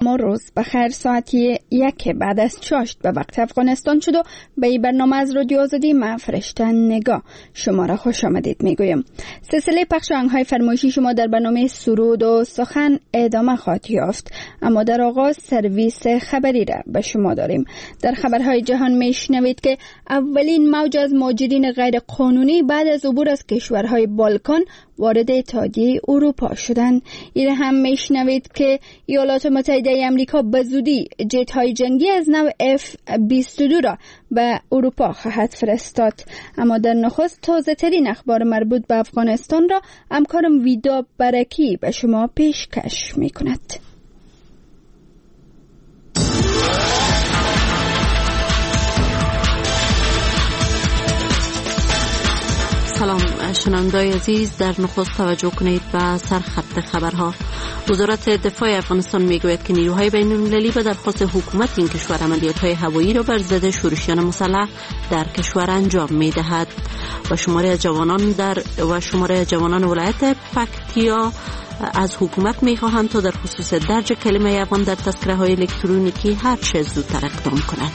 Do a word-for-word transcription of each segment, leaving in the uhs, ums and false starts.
و روز بخیر. ساعتی یک بعد از چاشت به وقت افغانستان شد و به این برنامه از رادیو آزادی من فرشته نگاه شما را خوش آمدید میگویم. سلسله پخش آهنگ‌های فرمایشی شما در برنامه سرود و سخن ادامه خواهد یافت، اما در آغاز سرویس خبری را به شما داریم. در خبرهای جهان میشنوید که اولین موج از مهاجرین غیر قانونی بعد از عبور از کشورهای بالکان وارد اتحادیه اروپا شدند. این هم میشنوید که ایالات متحده آمریکا به زودی جت‌های جنگی از نوع اف بیست و دو را به اروپا خواهد فرستاد. اما در نخست تازه ترین اخبار مربوط به افغانستان را همکارم ویدا برکی به شما پیشکش می کند. سلام شنوندگان عزیز، در نخست توجه کنید به سرخط خبرها. وزارت دفاع افغانستان میگوید که نیروهای بین المللی به درخواست حکومت این کشور عملیات‌های هوایی را بر ضد شورشیان مسلح در کشور انجام می‌دهد و شماره از جوانان در و شماره جوانان ولایت پکتیا از حکومت می‌خواهند تا در خصوص درج کلمه افغان در تذکره‌های الکترونیکی هر چه زودتر اقدام کند.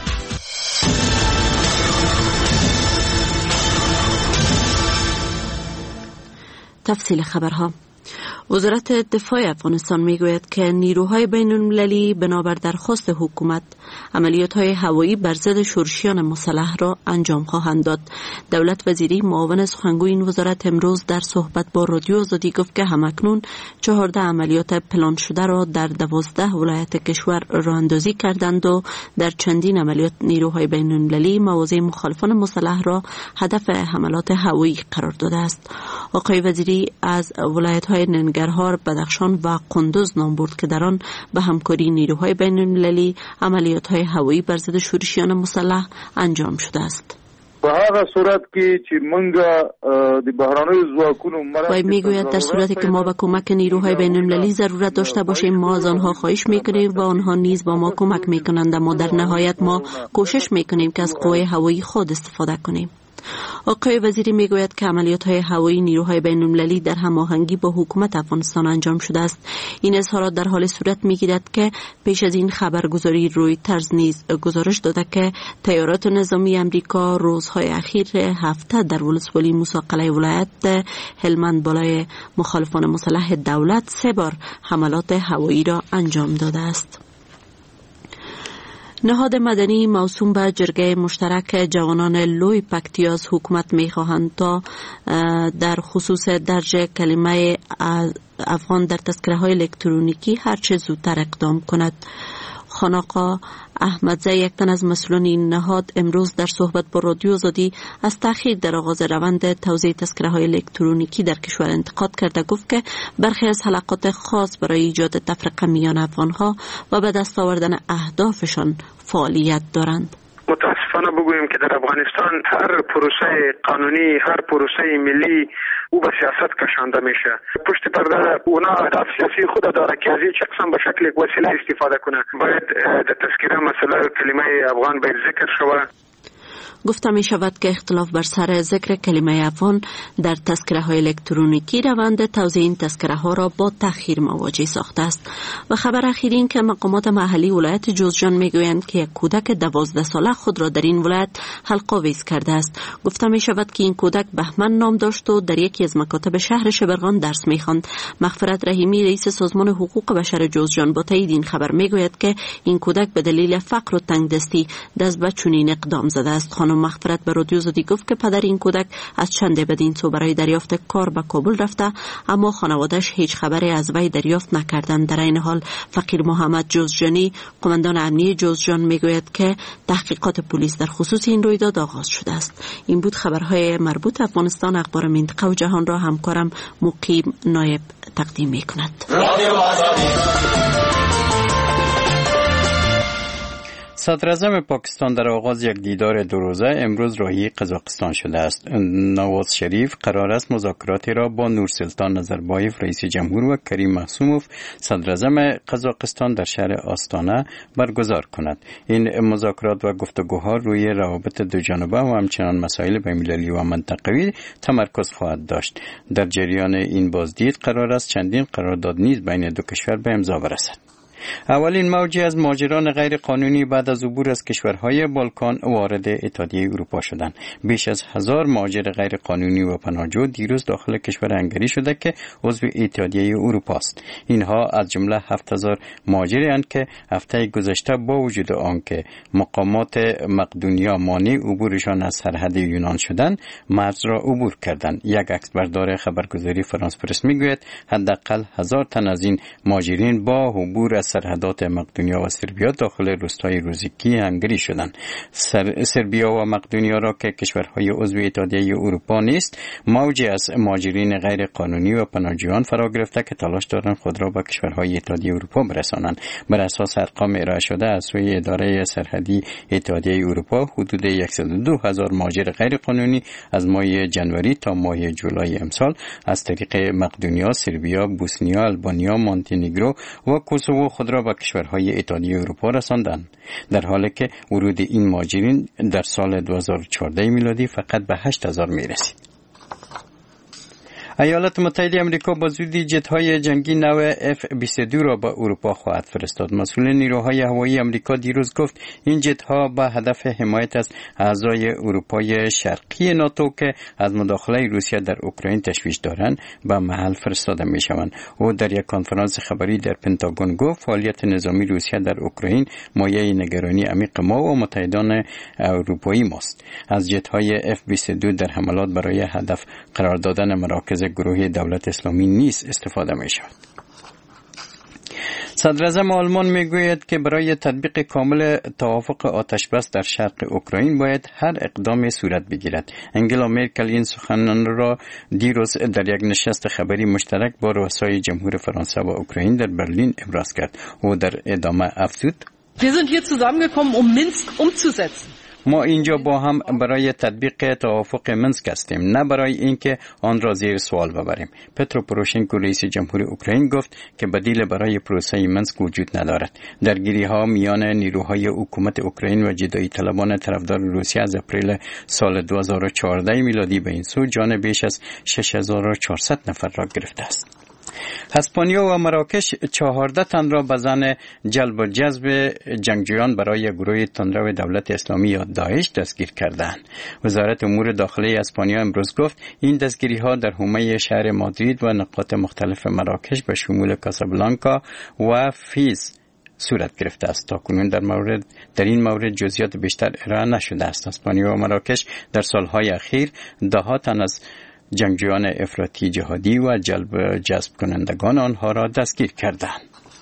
تفصیل خبرها. وزارت دفاع افغانستان میگوید که نیروهای بین المللی بنابر درخواست حکومت عملیات‌های هوایی بر ضد شورشیان مسلح را انجام خواهند داد. دولت وزیری معاون سخنگوی این وزارت امروز در صحبت با رادیو آزادی گفت که همکنون چهارده عملیات پلان شده را در دوازده ولایت کشور راه اندازی کردند و در چندین عملیات نیروهای بین المللی مواضع مخالفان مسلح را هدف حملات هوایی قرار داده است. آقای وزیری از ولایت‌های ننگرهار، بدخشان و قندوز نام برد که در آن به همکاری نیروهای بین المللی عملیات‌های هوایی بر ضد شورشیان مسلح انجام شده است. به هغه صورت کې چې موږ د بهرانیو ځواکونو وای میگوید در صورتی که ما به کمک نیروهای بین المللی ضرورت داشته باشیم ما از آنها خواهش میکنیم و آنها نیز با ما کمک میکنند، اما در نهایت ما کوشش میکنیم که از قوه هوایی خود استفاده کنیم. آقای وزیری میگوید که عملیات‌های هوایی نیروهای بین‌المللی در هماهنگی با حکومت افغانستان انجام شده است. این اظهارات در حال صورت میگیرد که پیش از این خبرگزاری رویترز نیز گزارش داده که طیارات نظامی امریکا روزهای اخیر هفته در ولسوالی موسی قلعه ولایت هلمند بالای مخالفان مسلح دولت سه بار حملات هوایی را انجام داده است. نهاد مدنی موسوم به جرگه مشترک جوانان لوی پکتیا از حکومت می‌خواهند تا در خصوص درج کلمه افغان در تذکره‌های الکترونیکی هر چه زودتر اقدام کند. خانقا احمدزی، یک تن از مسئولان این نهاد، امروز در صحبت با رادیو آزادی از تأخیر در آغاز روند توزیع تذکره‌های الکترونیکی در کشور انتقاد کرده. گفت که برخی از حلقات خاص برای ایجاد تفرقه میان افغان‌ها و به دست آوردن اهدافشان فعالیت دارند. متاسفانه بگوییم که در افغانستان هر پروسه قانونی، هر پروسه ملی او به سیاست کشانده میشه. پشت پرده اونا اهداف سیاسی خود داره که از هیچ اقسام به شکل وسیله استفاده کنه. باید در تذکره مسئله کلمه افغان باید ذکر شود. گفته می شود که اختلاف بر سر ذکر کلمه افغان در تذکره های الکترونیکی روند توزیع این تذکره ها را با تأخیر مواجه ساخته است. و خبر اخیر این که مقامات محلی ولایت جوزجان می گویند که یک کودک دوازده ساله خود را در این ولایت حلق‌آویز کرده است. گفته می شود که این کودک بهمن نام داشت و در یکی از مکاتب شهر شبرغان درس می خواند. مغفرت رحیمی رئیس سازمان حقوق بشر جوزجان با تایید این خبر می گوید که این کودک به دلیل فقر و تنگدستی دست به چنین اقدام زده است. خانم مغفرت به رادیو آزادی گفت که پدر این کودک از چند بدین سو برای دریافت کار به کابل رفته، اما خانواده‌اش هیچ خبری از وی دریافت نکردند. در این حال فقیر محمد جوزجانی، قماندان امنیه جوزجان، میگوید که تحقیقات پلیس در خصوص این رویداد آغاز شده است. این بود خبرهای مربوط افغانستان. اخبار منطقه و جهان را همکارم مقیم نایب تقدیم می‌کند. صدراعظم پاکستان در آغاز یک دیدار دو روزه امروز راهی قزاقستان شده است. نواز شریف قرار است مذاکراتی را با نورسلطان نظربایف رئیس جمهور و کریم محسوموف صدراعظم قزاقستان در شهر آستانه برگزار کند. این مذاکرات و گفتگوها روی روابط دو جانبه و همچنان مسائل بین‌المللی و منطقوی تمرکز خواهد داشت. در جریان این بازدید قرار است چندین قرارداد نیز بین دو کشور به امضا برسد. اولین موجی از مهاجران غیر قانونی بعد از عبور از کشورهای بالکان وارد اتحادیه اروپا شدند. بیش از هزار مهاجر غیر قانونی و پناهجو دیروز داخل کشور هنگری شده که عضو اتحادیه اروپا است. اینها از جمله هفت هزار مهاجری اند که هفته گذشته با وجود آنکه مقامات مقدونیا مانع عبورشان از سرحد یونان شدند، مرز را عبور کردند. یک عکسبردار خبرگزاری فرانس پرس میگوید حداقل هزار تن از این مهاجرین با عبور از سرحدات مقدونیا و سربیا داخل روستای روزیکی هنگری شدند. سر... سربیا و مقدونیا را که کشورهای عضو اتحادیه اروپا نیست، موجی از مهاجرین غیر قانونی و پناهجویان فرا گرفته که تلاش دارند خود را به کشورهای اتحادیه اروپا برسانند. بر اساس ارقام ارائه شده از سوی اداره سرحدی اتحادیه اروپا، حدود صد و دو هزار مهاجر غیر قانونی از ماه جنوری تا ماه جولای امسال از طریق مقدونیا، سربیا، بوسنیا، آلبانیا، مونتنگرو و کوسوو خود را به کشورهای اتحادیه اروپا رساندند، در حالی که ورود این مهاجرین در سال دو هزار و چهارده میلادی فقط به هشت هزار میرسید. ایالات متحده آمریکا با زودی جت‌های جنگی نو اف بیست و دو را به اروپا خواهد فرستاد. مسئول نیروهای هوایی آمریکا دیروز گفت این جت‌ها با هدف حمایت از اعضای اروپای شرقی ناتو که از مداخله روسیه در اوکراین تشویش دارند به محل فرستاده می‌شوند. او در یک کنفرانس خبری در پنتاگون گفت فعالیت نظامی روسیه در اوکراین مایه نگرانی عمیق ما و متحدان اروپایی ماست. از جت‌های اف بیست و دو در حملات برای هدف قرار دادن مراکز گروه دولت اسلامی نیز استفاده می شود. صدر اعظم آلمان می گوید که برای تطبیق کامل توافق آتش بس در شرق اوکراین باید هر اقدام صورت بگیرد. انگلا مرکل این سخنان را دیروز در یک نشست خبری مشترک با رؤسای جمهور فرانسه و اوکراین در برلین ابراز کرد. او در ادامه افزود: Wir sind hier zusammengekommen, um Minsk umzusetzen. ما اینجا با هم برای تطبیق توافق منسک هستیم، نه برای اینکه آن را زیر سوال ببریم. پترو پوروشنکو رئیس جمهور اوکراین گفت که بدیل برای پروسه منسک وجود ندارد. درگیری ها میان نیروهای حکومت اوکراین و جدایی طلبان طرفدار روسیه از اپریل سال دو هزار و چهارده میلادی به این سو جان بیش از شش هزار و چهارصد نفر را گرفته است. اسپانیا و مراکش چهارده تن را به زن جلب و جذب جنگجویان برای گروه تندرو دولت اسلامی یا داعش دستگیر کردند. وزارت امور داخلی اسپانیا امروز گفت این دستگیری ها در حومه شهر مادرید و نقاط مختلف مراکش به شمول کاسابلانکا و فیز صورت گرفته است. تا کنون در مورد در این مورد جزئیات بیشتر ارائه نشده است. اسپانیا و مراکش در سالهای اخیر ده ها تن از جنگجویان افراطی جهادی و جلب جذب کنندگان آنها را دستگیر کردند.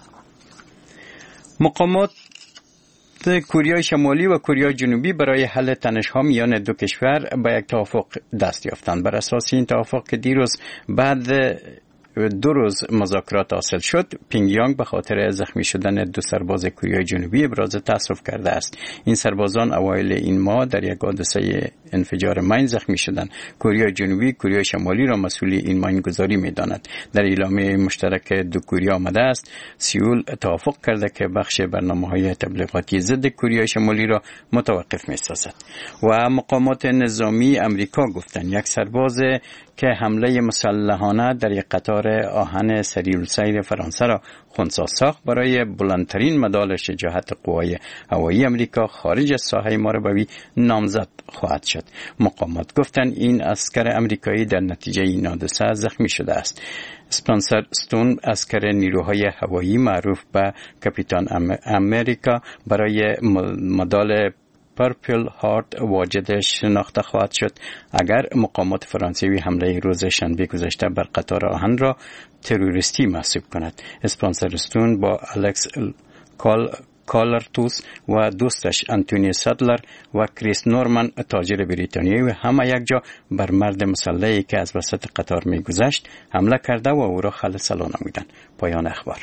مقامات کره شمالی و کره جنوبی برای حل تنش‌ها میان دو کشور به یک توافق دست یافتند. بر اساس این توافق که دیروز بعد دو روز مذاکرات حاصل شد، پینگیانگ به خاطر زخمی شدن دو سرباز کره جنوبی ابراز تأسف کرده است. این سربازان اوایل این ماه در یک حادثه انفجار ماین زخمی شدند. کره جنوبی کره شمالی را مسئول این ماین گذاری می‌داند. در اعلامیه مشترک دو کره آمده است سئول توافق کرده که بخش برنامه‌های تبلیغاتی ضد کره شمالی را متوقف می‌سازد. و مقامات نظامی آمریکا گفتند یک سرباز که حمله مسلحانه در یک قطار آهن سریع‌السیر فرانسه را خنثی ساخت برای بلندترین مدال شجاعت قوای هوایی آمریکا خارج از ساحه مربوی نامزد خواهد شد. مقامات گفتند این عسکر آمریکایی در نتیجه این حادثه زخمی شده است. اسپانسر استون عسکر نیروهای هوایی معروف به کاپیتان امریکا برای مدال پرپل هارت واجد شناخته خواهد شد اگر مقامات فرانسوی حمله روز شنبه گذشته بر قطار آهن را تروریستی محسوب کند. اسپانسر استون با الکس کال کالرتوس و دوستش انتونی سادلر و کریس نورمن تاجر بریتانیایی و همه یک جا بر مرد مسلحی که از وسط قطار می‌گذشت حمله کرده و او را خل سلا نمودند. پایان اخبار.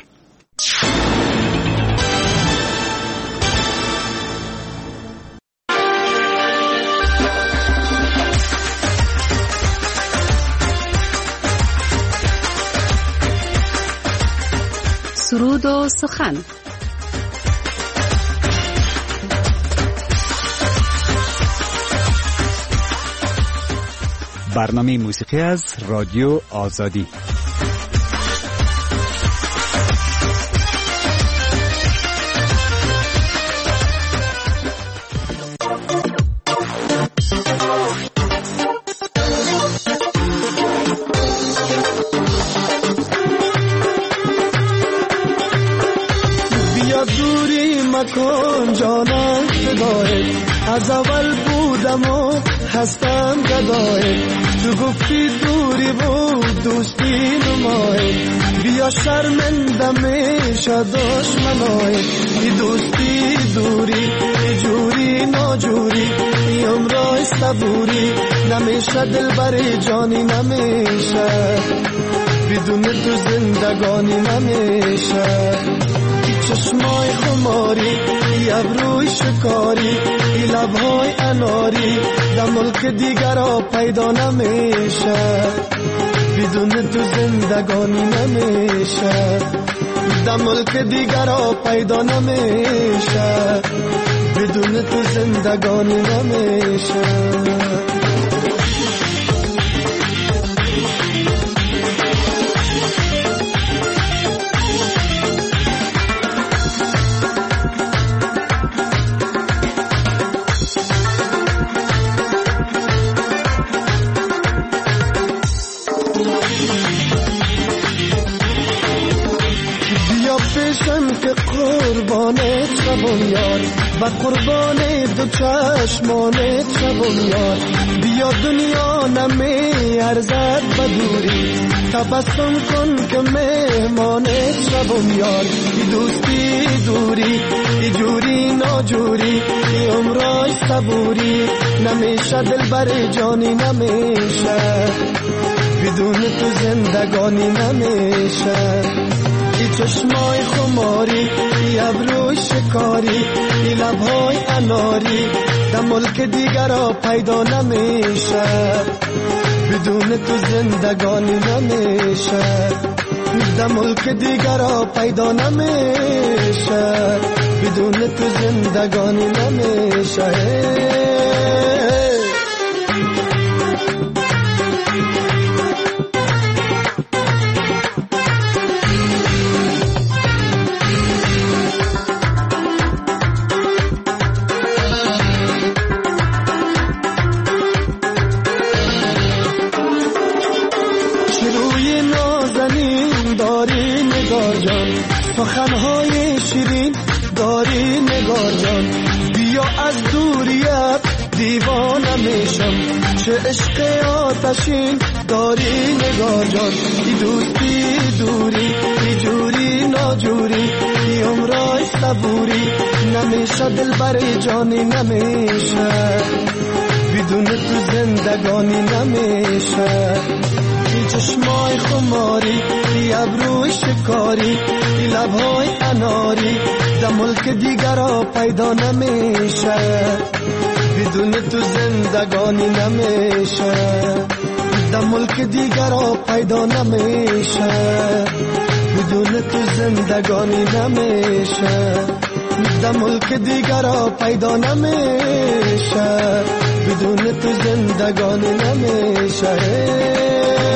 سرود و سخن. برنامه موسیقی از رادیو آزادی. نکن جانم فدای، از اول بودم و هستم گدای. تو گفتی دوری بود دوستی نمای، بیا شرمنده میشه دشمنای. ای دوستی دوری ای جوری ناجوری، ای عمرای صبوری نمیشه دل بر جانی نمیشه، بدون تو زندگانی نمیشه. چشمای خماری ای ابروی شکاری، ای لبهای اناری در ملک دیگر ها پیدا نمیشه، بدون تو زندگانی نمیشه، در ملک دیگر ها پیدا نمیشه، بدون تو زندگانی نمیشه. قربانت شبم یار و قربان دو چشمانت شبم یار. بیا دنیا نمی ارزد بدوری، تبسم کن که مهمانت شبم یار. ای دوستی دوری ای جوری ناجوری، ای عمرای صبوری نمیشه دل بر جانی نمیشه، بدون تو زندگانی نمیشه. ای چشمای خماری ای ابروی شکاری، ای لبهای اناری در ملک دیگر ها پیدا نمیشه، بدون تو زندگانی نمیشه، در ملک دیگر ها پیدا نمیشه، بدون تو زندگانی نمیشه. سخنهای شیرین داری نگار جان، بیا از دوریت دیوانه میشم، چه عشق آتشین داری نگار جان. ای دوستی دوری ای جوری ناجوری، ای عمرای صبوری نمیشه دل بر جانی نمیشه، بدون تو زندگانی نمیشه. ای چشمای خماری ای ابروی شکاری، ای لبهای اناری در ملک دیگر ها پیدا نمیشه، بدون تو زندگانی نمیشه، در ملک دیگر ها پیدا نمیشه، بدون تو زندگانی نمیشه، در ملک دیگر ها پیدا نمیشه، بدون تو زندگانی نمیشه.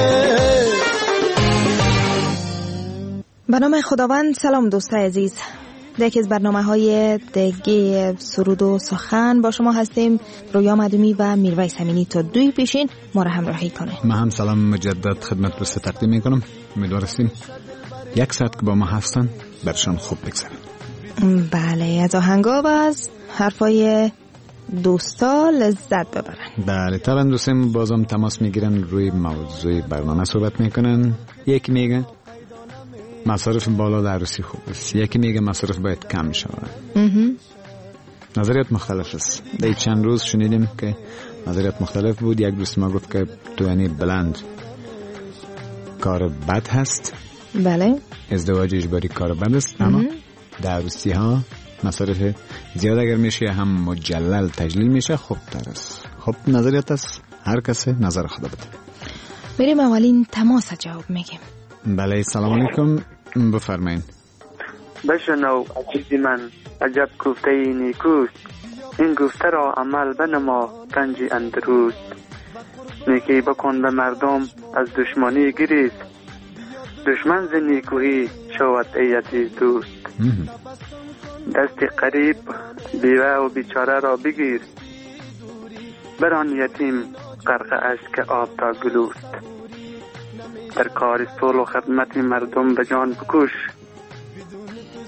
به نام خداوند. سلام دوستای عزیز، یکی از برنامه های دیگه سرود و سخن با شما هستیم. رویا مدومی و میرویس امینی تا دوی پیشین ما را همراهی کنه. من هم سلام مجدد خدمت دوست تقدیم میکنم. امیدوارستیم یک ساعت که با ما هستن برشان خوب بگذره. بله، از آهنگا و از حرفای دوستا لذت ببرن. بله، طبعا دوستیم بازم تماس میگیرن، روی موضوع برنامه صحبت میکنن. یکی میگه مصارف بالا در عروسی خوب است، یکی میگه مصارف باید کم شود. نظریات مختلف است. در چند روز شنیدیم که نظریات مختلف بود. یک دوست ما گفت که تو یعنی بلند کار بد هست. بله، ازدواج اجباری کار بد است، اما در عروسی ها مصارف زیاد اگر میشه هم مجلل تجلیل میشه خوب تر است. خب نظریات است، هر کسی نظر خدا بده. بریم اولین تماس جواب میگیم. بله، سلام علیکم، بفرمایید. بشنو عزیزی من، عجب گفته ای نیکوست، این گفته را عمل بنما گنجی اندروست. نیکی بکن به مردم از دشمنی گریز، دشمن ز نیکویی شود ای عزیز دوست. دست قریب بیوه و بیچاره را بگیر، بران یتیم غرق اشک آب تا گلوست. در کار صلح و خدمت مردم به جان بکوش،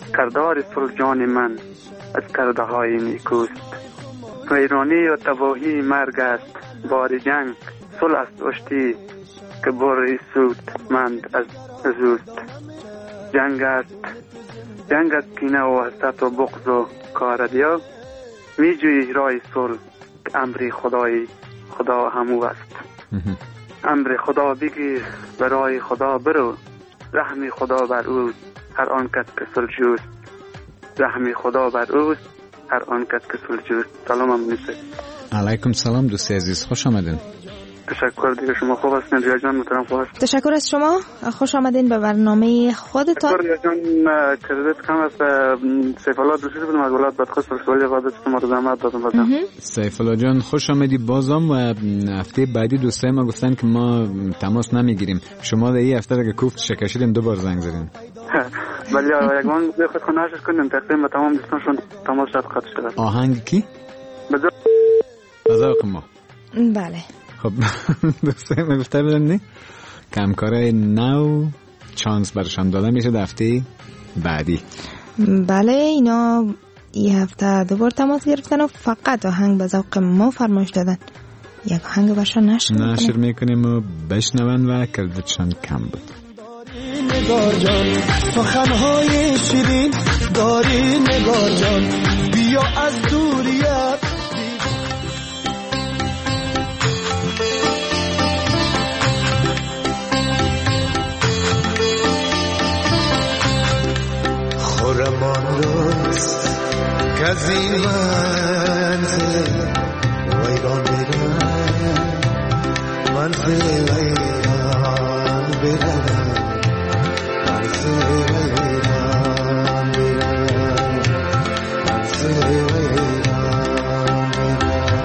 کردار صلح جان من از کرده های نیکوست. ویرانی و تباهی مرگ است بار جنگ، صلح است اشتی که باری سود مند از زوست. جنگ است جنگ است کینه و حسرت و بغض و کاردیا، می جوی رای صلح که امر خدای خدا همو است. امر خدا بگیر برای خدا برو، رحم خدا بر اوست هر آن کس که صلح جوست. رحم خدا بر اوست هر آن کس که صلح جوست. سلام امنیسه. علیکم سلام دوستی عزیز، خوش آمدین. تشکر دیگه، شما خوب هستین؟ ریا جان محترم خوب هستین؟ تشکر از شما، خوش آمدین به برنامه خودتان. ریا جان کردت کم است. سیف الله دوستی بودم از ولایت بدخشان سوالی وادت شما رو زحمت دادم بازم. سیف الله جان خوش آمدی بازم. و هفته بعدی دوستای ما گفتن که ما تماس نمیگیریم، شما در این هفته که کوفت شکشیدین دو بار زنگ زدین. ولی یک من خود خونه‌اش کنیم تقریبا تمام دوستانشون تماس شد قطع شده. آهنگ کی؟ بذار بذار ما. بله. خب دوستای ما گفته بودن نه کمکارای نو چانس برشان داده میشه در هفته بعدی. بله اینا این هفته دوبار تماس گرفتن و فقط آهنگ به ذوق ما فرمایش دادن. یک آهنگ برشان نشر میکنیم نشر میکنیم و بشنون و کردتشان کم بود. نگار جان سخنهای شیرین داری نگار جان، بیا از دوریت خورمان روز کزی منزل ویران بیرم منزل ویران بیرم منزل ویران بیرم منزل ویران بیرم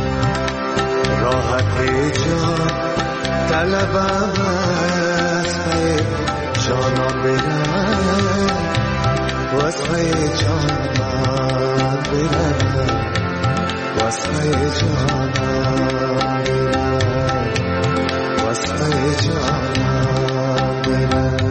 راحت جان طلبم از پی جانان بیرم واسه جانان بیرم واسه جانان بیرم واسه جانان بیرم.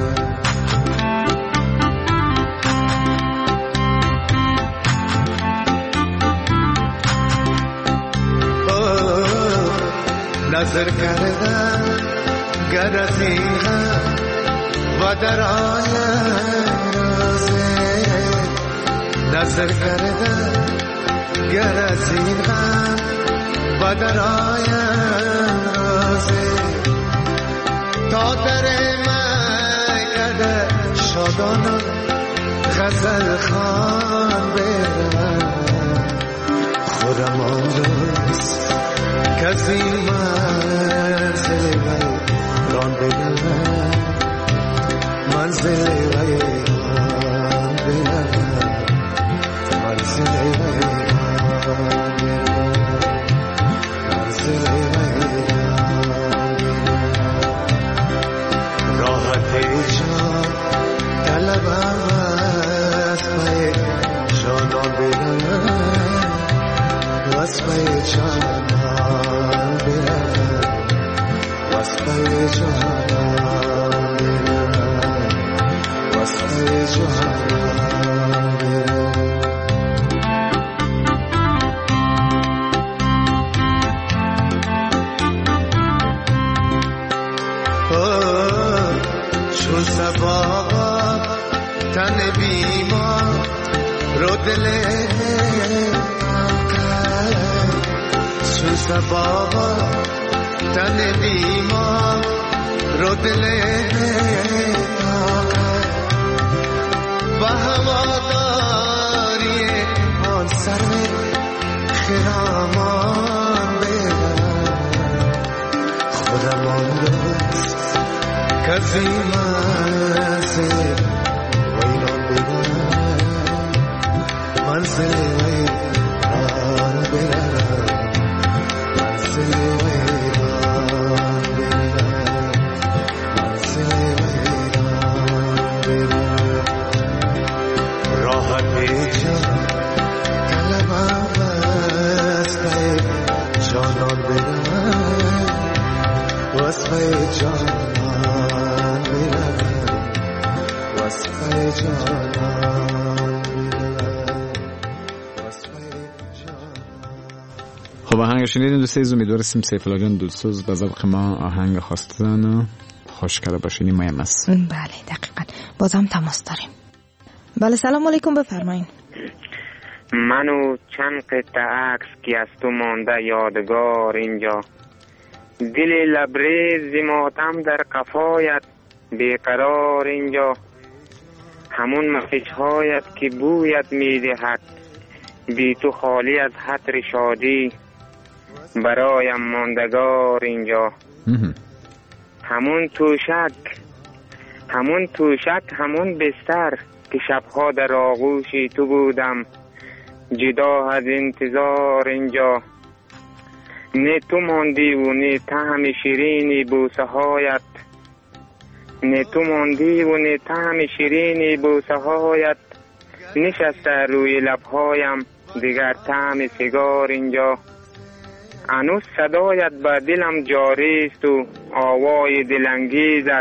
نظر کردم گر از این غم و در آیم رازه، نظر کردم گر از این غم و در آیم رازه، تا در مکد شادانم غزل خوان برم. خورم آن روز کسی منزل ویران بیرم منزل ویران بیرم منزل ویران بیرم منزل ویران بیرم. راحت جان طلبم از پی جانان بیرم واسه جانان بیرم واسه جانان بیرم واسه جانان بیرم. چون سبا تن بیمار رو دل چون بابا تن بیمار رو دل و هواداری آن سر خرامان برم. خودم آن روز کسی منزل ویران برم منزل ویران برم منزل ویران برم منزل ویران برم. راحت جان طلبم از پی جانان برم واسه جانان برم واسه جانان آهنگ شنیدین دوست عزیز، امیدوارم سیف الله جان دلسوز به ذوق ما آهنگ خواستن و خوشگل باشین. مهم است. بله دقیقاً. بازم تماس داریم. بله سلام علیکم، بفرمایید. منو چند قطعه عکس که از تو مانده یادگار اینجا، دل لبریز ماتم در قفایت بیقرار اینجا، همون مسیج‌هایت که بویت میدهد بی تو خالی از حطر شادی برایم ماندگار اینجا، همون توشک همون توشک همون بستر که شبها در آغوشی تو بودم جدا از انتظار اینجا، نه تو ماندی و نه طعم شیرینی بوسه هایت، نه تو ماندی و نه طعم شیرینی بوسه هایت، نشسته روی لبهایم دیگر طعم سیگار اینجا، هنوز صدایت به دلم جاری است و آوای دلانگیزت،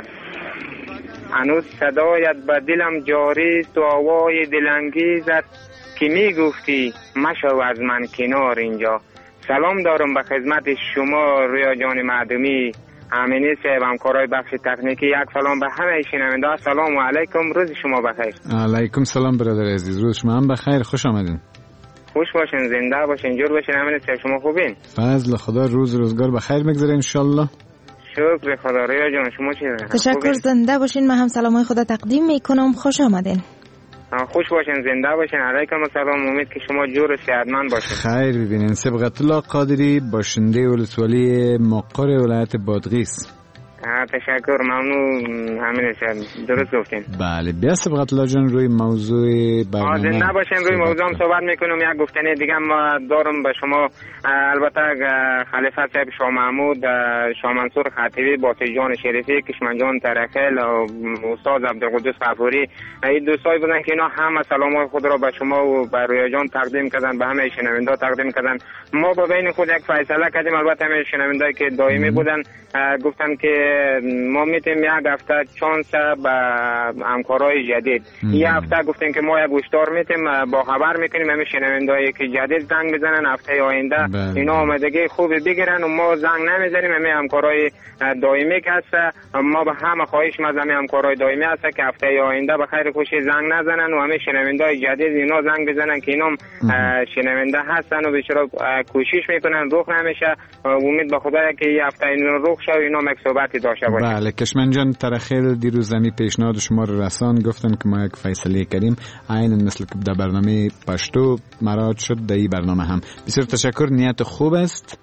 هنوز صدایت به دلم جاری است و آوای دلانگیزت که می گفتی مشو از من کنار اینجا. سلام دارم به خدمت شما رویا جان معدومی، امینی صاحب، همکارای بخش تکنیکی. یک سلام به همه شنونده. سلام علیکم، روز شما بخیر. علیکم سلام برادر عزیز، روز شما هم بخیر، خوش آمدین. خوش باشین، زنده باشین، جور باشین. امینی صاحب شما خوبین؟ فضل خدا، روز روزگار بخیر بگذره ان شاء الله. شکر خدا. رویا جان شما چی؟ تشکر، زنده باشین. من هم سلامای خدا تقدیم میکنم. خوش آمدین. خوش باشین، زنده باشین. علیکم السلام. امید که شما جور و صحتمند باشین. خیر ببینین. سبقت الله قادری، باشنده ولسوالی مقر ولایت بادغیس. تشکر، ممنون. همین است، درست گفتین. بله، بیا سبقت الله جان روی موضوع برنامه زنده باشین. روی موضوع هم صحبت میکنم. یک گفتنی دیگه ما دارم به شما. البته خلیفه صاحب شاه محمود، شاه منصور خطیبی، باسی جان شریفی، کشمن جان ترخل و استاد عبدالقدوس غفوری، این دوستایی بودن که اینا همه سلامای خود را به شما و به رویا جان تقدیم کردن، به همه شنوندا تقدیم کردن. ما با بین خود یک فیصله کردیم. البته همه شنوندایی که دائمی بودن گفتن که ما میتونیم یک هفته چانس به همکارای جدید، یک هفته گفتیم که ما یک گوشتار میتونیم با خبر میکنیم همه شنوندایی که جدید زنگ بزنن هفته آینده اینا آمدگی خوبی بگیرن و ما زنگ نمیزنیم. همه همکارای دائمی که هست، ما به همه خواهش از همه همکارای دائمی هست که هفته آینده به خیر خوشی زنگ نزنن و همه شنوندای جدید اینا زنگ بزنن که اینا شنونده هستن و بسیار کوشش میکنن رخ نمیشه. امید به خدا که این هفته اینا رخ شه و اینا مکسوباتی داشته باشه. بله، کشمن جان ترخیل دیروز زمین پیشنهاد شما رو رسان، گفتن که ما یک فیصله کردیم عین مثل که در برنامه پشتو مراد شد در این برنامه هم. بسیار تشکر، نیت خوب است.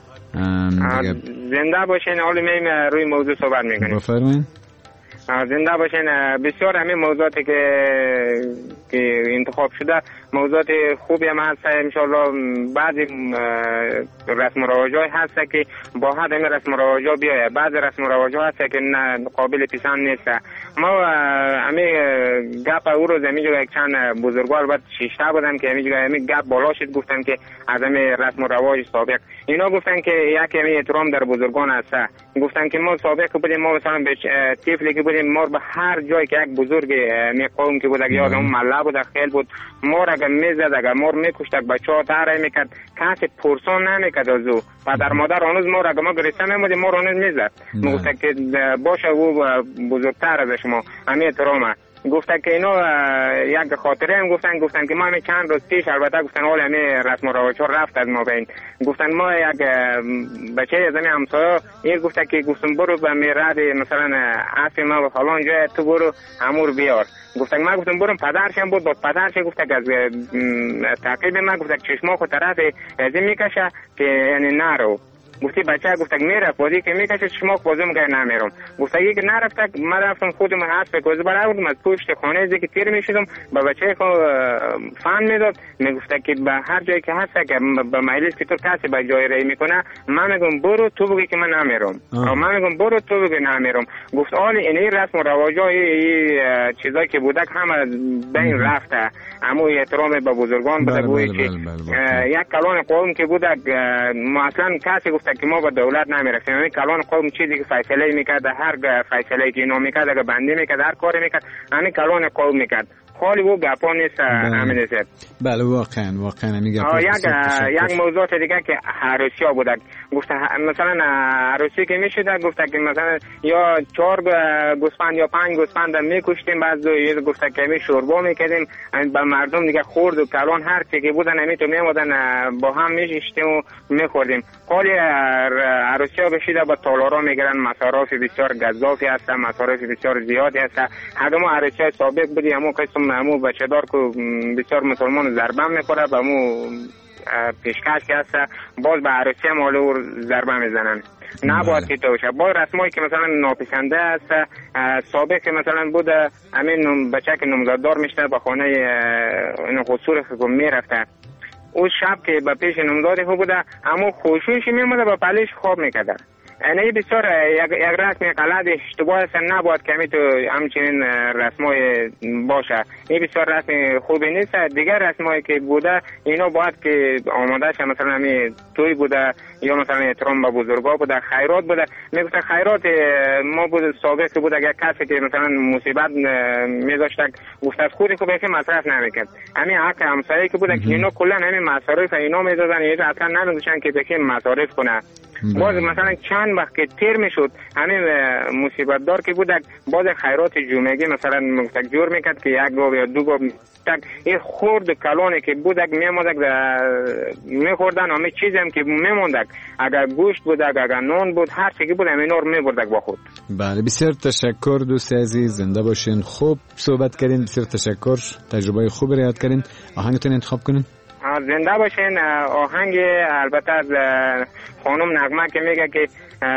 زنده باشین. حالا میم روی موضوع صحبت میکنیم. بفرمایید. زنده باشین. بسیار همین موضوعاتی که که انتخاب شده موضوعات خوبی هم هست. انشالله بعضی رسم و رواج‌های هست که با حد همین رسم و رواج‌ها بیاید، بعضی رسم و رواج‌ها هست که قابل پسند نیست. ما همین گپ او روز همین جگه چند بزرگوار بعد شیشته بودن که همین جگه همین گپ بالا شد، گفتن که از همین رسم و رواج سابق اینا گفتن که یک همین احترام در بزرگان هست. گفتن که ما سابق بودیم، ما مثلا به طفلی که بودیم ما به هر جایی که یک بزرگ می قوم که بود یا اون مله بود خیل بود ما را اگر میزد، اگر ما رو میکشت، بچه‌ها تاره میکرد، کسی پرسان نمیکرد از او. پدر مادر هنوز ما را اگر ما گرسته میمودیم ما رو هنوز میزد. گفتن که باشه او بزرگتر از شما، همین احترامه. گفتن که اینا یک خاطره هم گفتن گفتن که ما همین چند روز پیش البته گفتن حال همین رسم و رواج ها رفت از ما بین. گفتن ما یک بچه از همین همسایه این گفتن که گفتم برو به میراد مثلا عصر ما و فلان جای تو برو امور بیار. گفتن ما گفتم برم، پدرشم بود با پدرش گفتن که از تعقیب ما گفتن چشما خود طرف از این میکشه که یعنی نرو. گفتی بچه گفتن میره بازی که میکشه شما بازی میگه نمیرم. گفتن که نرفت، من رفتم خودم حسب کوز برآوردم از پشت خانه زی که تیر میشدم با بچه خو فن میداد. میگفت که به هر جایی که هست که به مجلس که تو کسی به جای رای میکنه من میگم برو تو بگی که من نمیرم، من میگم برو تو بگی نمیرم. گفت آل این رسم و رواجای چیزایی که بودک همه بین رفته. اما احترام به بزرگان بده گویی که یک کلان قوم که بودک ما اصلا کسی گفت که ما با دولت نمیرسیم. همین کلان قوم چیزی که فیصله میکرد، هر فیصله که اینا میکرد اگه بندی میکرد، هر کاری میکرد همین کلان قوم میکرد. خالی و گپا نیست امین صاحب. بله واقعا واقعا همین گپا. یک یک موضوع دیگه که عروسی ها بوده، گفته مثلا عروسی که میشد گفته که مثلا یا چهار گوسفند یا پنج گوسفند میکشتیم، بعد گفته که می شوربا میکردیم به مردم دیگه خورد و کلان هر چی که بودن همین تو میمودن با هم میشستیم و میخوردیم. خالی عروسی ها بشیده با تالارا میگیرن، مصارف بسیار گزافی هست، مصارف بسیار زیادی هست. همون عروسی های سابق بودی همون قسم همون بچه دار که بسیار مسلمان ضربه میخوره به همون پیشکش که هست باز به عروسی هم حالا ضربه میزنن. نباید که تو باشه. با رسمایی که مثلا ناپسنده است سابق که مثلا بوده همین بچه که نمزاددار میشته به خانه این قصور حکومت میرفته، اون شب که به پیش نمزاد خود بوده اما خوشوشی میموده به پلیش خواب میکرده. اینه بسیار یک یک رسم غلط اشتباه است، نباید کمی تو همچنین رسمای باشه. این بسیار رسم خوبی نیست. دیگر رسمایی که بوده اینا باید که آماده شه، مثلا همین توی بوده یا مثلا احترام به بزرگا بوده، خیرات بوده. میگفت خیرات ما بود سابق بوده اگر کسی که مثلا مصیبت میذاشت گفت از خودی خوب که مصرف نمیکرد. همین حق همسایه که بوده که اینا کلا همین مصارف اینا میدادن، اینا اصلا نمیذاشتن که بخیر مصارف کنه. باز مثلا چند وقت که تیر میشد همین مصیبت دار که بودک باز خیرات جمعگی مثلا جور میکرد که یک گاو یا دو گاو تک این خورد کلانی که بودک میموندک میخوردن، همه چیزی هم که میموندک اگر گوشت بودک اگر نان بود هر چیزی بود همین رو میبردک با خود. بله بسیار تشکر دوست عزیز، زنده باشین. خوب صحبت کردین، بسیار تشکر، تجربه خوب رو یاد کردین. آهنگتون انتخاب کنین. زنده باشین. آهنگ البته از خانم نغمه که میگه که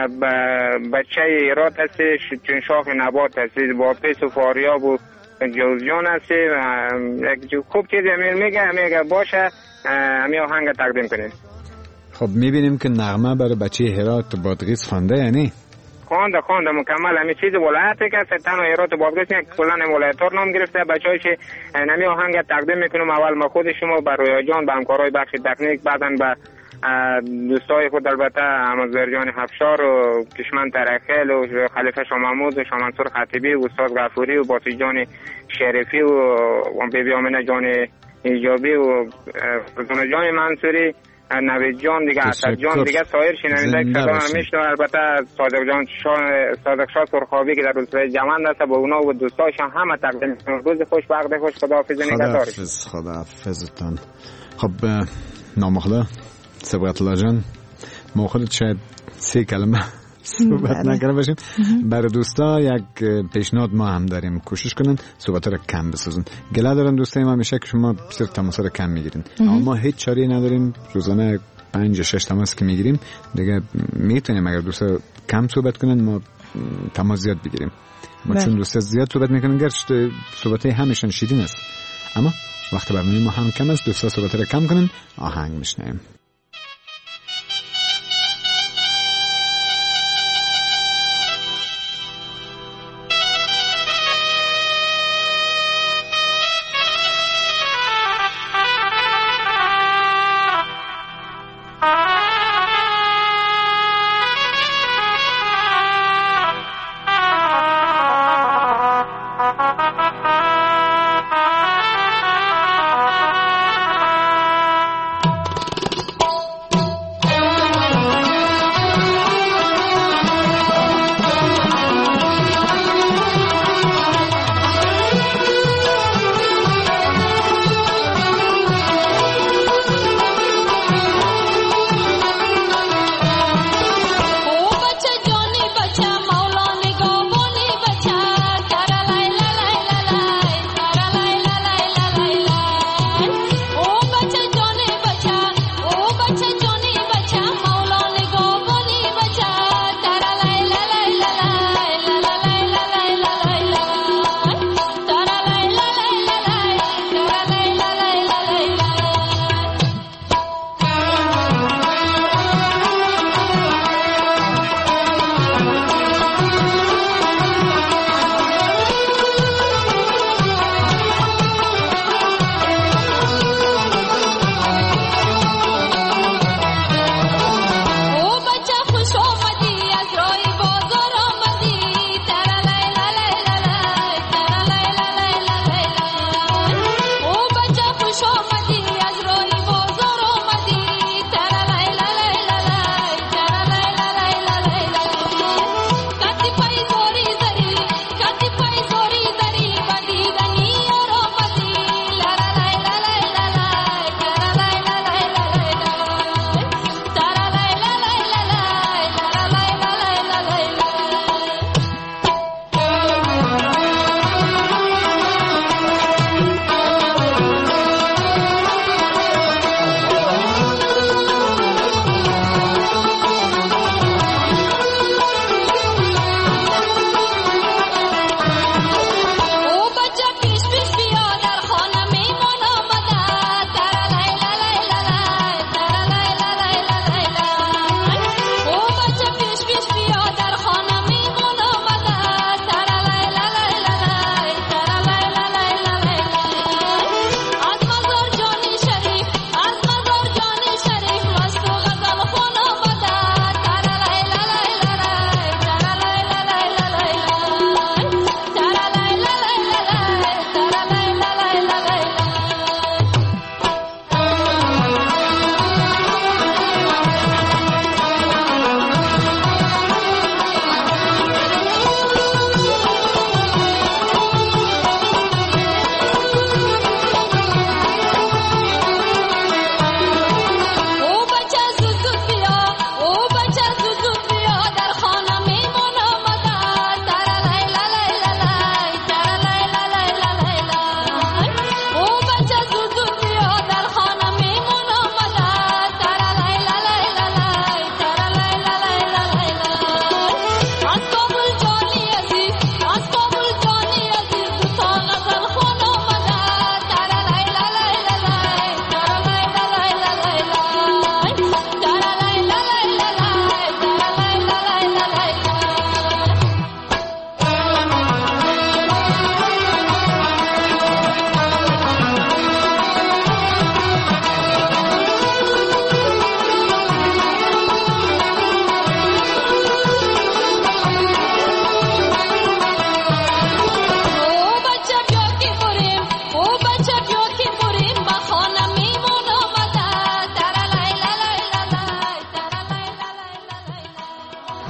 بچه ایراد هستی چون شاخ نبات هستی با پیس و فاریاب و جوزجان هستی خوب چیزی میگه میگه باشه همی آهنگ تقدیم کنیم. خب میبینیم که نغمه برای بچه هرات بادغیس خوانده یعنی؟ خونده خونده مکمل همین چیز ولایتی که ستن و هرات بادغیس کلا ولایت‌ها نام گرفته. بچه‌هاش نمی آهنگ تقدیم میکنم. اول ما خود شما به رویا جان به همکارای بخش تکنیک، بعداً به دوستای خود البته امازر جان حفشار و کشمن ترخیل و خلیفه شاه محمود و شاه منصور خطیبی و استاد غفوری و باسی جان شریفی و بیبی آمینه جان ایجابی و فرزانه جان منصوری، نوید جان دیگه، اسد جان دیگه، سایر شنونده که صدا میشنو. البته صادق جان شاه صادق شاه سرخابی که در روزهای جمند است با اونا و دوستاشون همه تقدیم میکنم. روز خوش، وقت خوش، خداحافظ نگهدار. خداحافظ خداحافظتون. خب نامخدا سبقت الله جان ما خودت شاید سه کلمه صحبت نکرده باشیم. برای دوستا یک پیشنهاد ما هم داریم، کوشش کنن صحبت را کم بسازن. گله دارن دوستای ما میشه که شما بسیار تماس را کم میگیرین، اما ما هیچ چاری نداریم. روزانه پنج شش تماس که میگیریم دیگه میتونیم اگر دوستا کم صحبت کنن ما تماس زیاد بگیریم. ما چون دوستا زیاد صحبت میکنن گرچه صحبت همیشون شیرین است اما وقت برنامه ما هم کم است. دوستا صحبت را کم کنن. آهنگ میشنیم.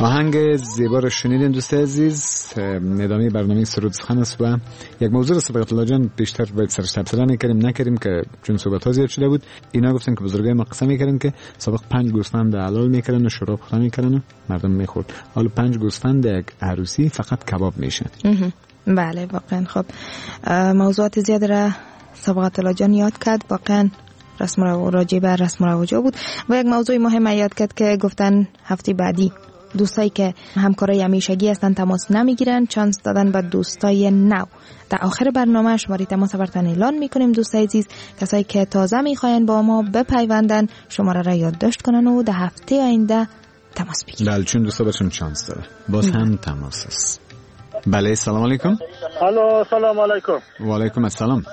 آهنگ زیبا رو شنیدین دوست عزیز. ادامه برنامه سرود سخن است و یک موضوع رو سبقت الله جان بیشتر باید سرش تبصره نکردیم نکردیم که چون صحبت ها زیاد شده بود. اینا گفتن که بزرگای ما قسم میکردن که سابق پنج گوسفند حلال میکردن و شراب خورده میکردن و مردم میخورد. حالا پنج گوسفند یک عروسی فقط کباب میشه. بله واقعا. خب موضوعات زیاد را سبقت الله جان یاد کرد. واقعا رسم و راجع به رسم و رواج بود و یک موضوع مهم یاد کرد که گفتن هفته بعدی دوستایی که همکارای همیشگی هستن تماس نمیگیرن، چانس دادن به دوستای نو. در آخر برنامه شماره تماس براتون اعلان میکنیم دوستای عزیز. کسایی که تازه میخواین با ما بپیوندن شماره را یادداشت کنن و در هفته آینده تماس بگیرن. بله چون دوستا بهشون چانس داره. باز هم تماس است. بله سلام علیکم. الو سلام علیکم. و علیکم السلام.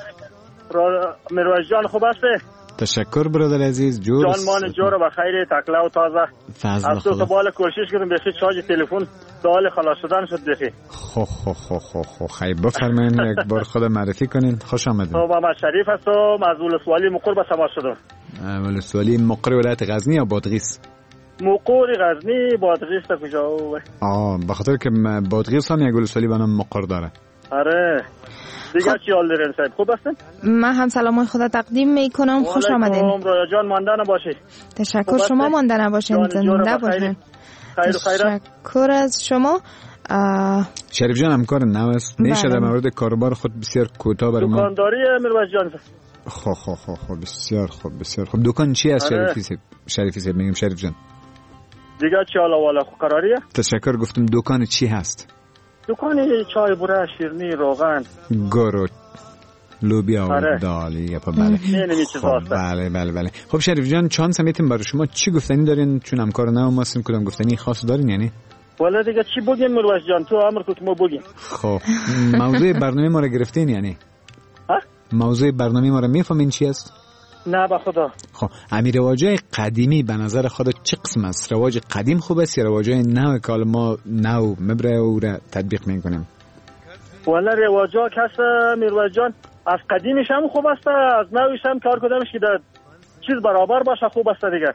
مروز جان خوب هستی؟ تشکر برادر عزیز. جور جان مان جور بخیر تکلا و تازه. فضل خدا. از تو بالا کوشش کردم بخیر شارژ تلفن سوال خلاص شدن شد بخیر. خو خو خو خو خو خیر بفرمایید یک بار خود معرفی کنین. خوش آمدید. خب محمد شریف هستم از ولسوالی مقر به سما شدم. ولسوالی مقر ولایت غزنی یا بادغیس؟ مقر غزنی بادغیس تا کجا؟ آه به خاطر که بادغیس هم یک ولسوالی به نام مقر داره. آره. دیگه چی حال دارین صاحب خوب هستین؟ من هم سلامای خدا تقدیم میکنم. خوش آمدین. رویا جان مانده نباشی. تشکر. شما مانده نباشین. زنده باشین. خیر و خیرت. تشکر از شما. شریف جان همکار نو است. میشه در مورد کاروبار خود بسیار کوتاه برای ما؟ دکانداری مروز جان. خب خب خب خب بسیار خوب بسیار خوب. دکان چی است شریفی صاحب؟ شریفی صاحب میگم شریف جان. دیگه چی حالا والا قراریه؟ تشکر. گفتم دکان چی هست؟ دکان چای بوره شیرنی روغن گورو لوبیا و دالی یا بله. خب بله بله بله. خب شریف جان چانس میتیم برای شما چی گفتنی دارین چون همکار نو ما هستیم کدام گفتنی خاص دارین یعنی؟ والا دیگه چی بگیم مروز جان تو امر کو که ما بگیم. خب موضوع برنامه ما رو گرفتین یعنی؟ ها؟ موضوع برنامه ما رو میفهمین چی است؟ نه به خدا. خب امیر رواجای قدیمی به نظر خود چه قسم است؟ رواج قدیم خوب است یا رواجای نو که ما نو مبره او را تطبیق میکنیم؟ والا رواجا کس مروز جان از قدیمش هم خوب است از نویش هم کار کدامش که در چیز برابر باشه خوب است دیگه.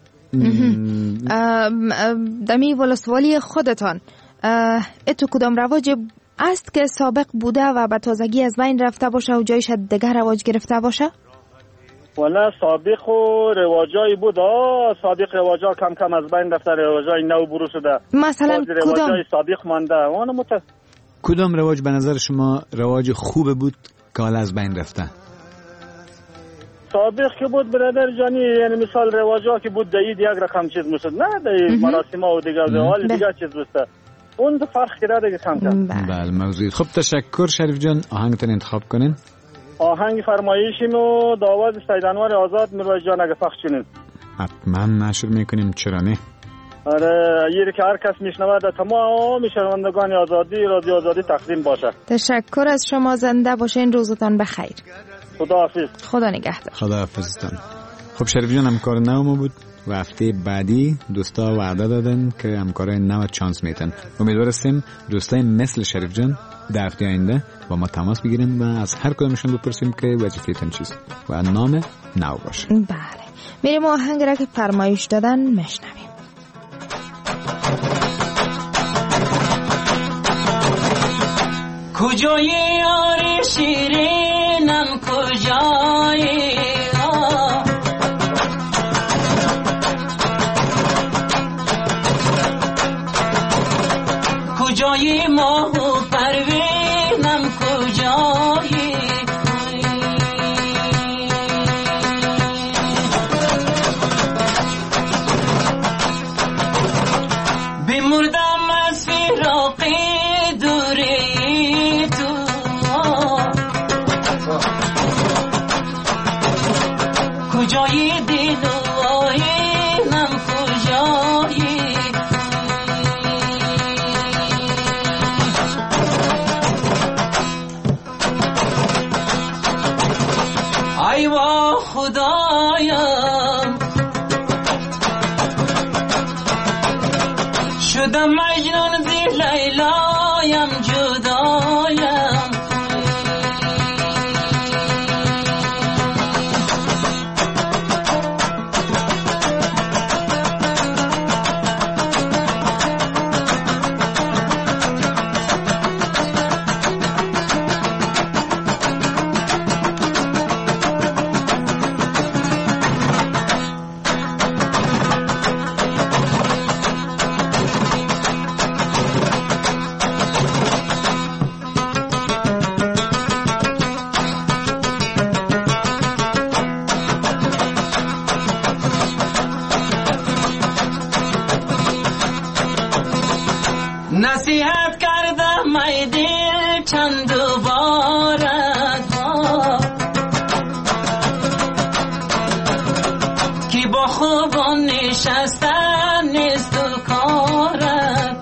دمی ولسوالی خودتان اتو کدام رواج است که سابق بوده و به تازگی از بین رفته باشه و جایش دیگر رواج گرفته باشه؟ والا سابق و رواجایی بود آه سابق رواجا کم کم از بین رفته رواجای نو برو شده. مثلا کدام رواجای سابق مانده اون مت کدام رواج به نظر شما رواج خوب بود که حالا از بین رفته؟ سابق که بود برادر جانی یعنی مثال رواجا که بود دید یک رقم چیز میشد نه دید مراسم و دیگه حال دیگه چیز بود اون دو فرق کرده دیگه کم کم. بله موضوع. خب تشکر شریف جان. آهنگتون انتخاب کنین. آهنگ فرمایشیم و داوود سید انور آزاد مروز جان اگه پخش کنین حتما نشر میکنیم چرا نه. آره یه که هر کس میشنوه در تمام شنوندگان آزادی رادیو آزادی تقدیم باشه. تشکر از شما. زنده باشین. روزتان بخیر. خداحافظ. خدا نگهدار. خداحافظتان. خب شریف جان همکار نو ما بود و هفته بعدی دوستا وعده دادن که همکارای نو چانس میتن. امیدوار هستیم دوستای مثل شریف جان در هفته آینده با ما تماس بگیریم و از هر کدومشون بپرسیم که وظیفه‌تون چیست و نام نو باشه. بله میریم آهنگ را که فرمایش دادن میشنویم. کجای یاری شیرینم کجای کجای ماه و پروینم کجای بمردم از فراق دوری تو کجای دل و آینم کجای ای وا خدایا شدم مجنون زی لیلایم جدایم نصیحت کردم ای دل چند دوبارت کی با خوبان نشستن نیست و کارت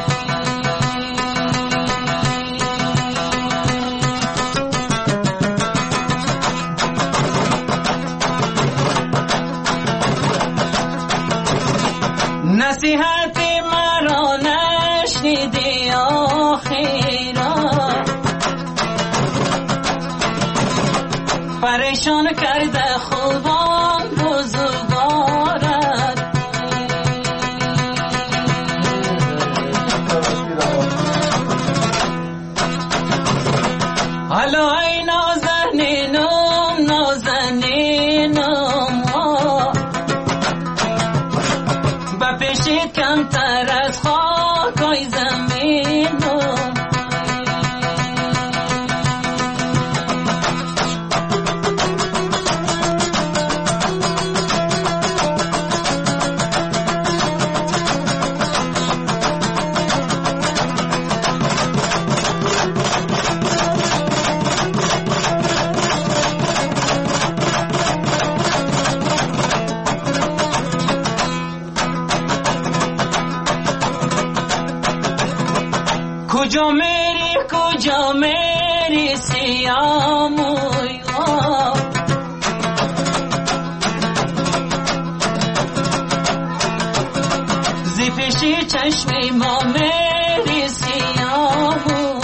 نصیحت مرا نشنیدی آخیرا پریشان کرده خوبان روزگارت حالا ای نازنینم نازنینم با پیشید کمتر از خاکای زمینم کجا میری کجا میری سیاموی زی پیشی چشمی ما میری سیاموی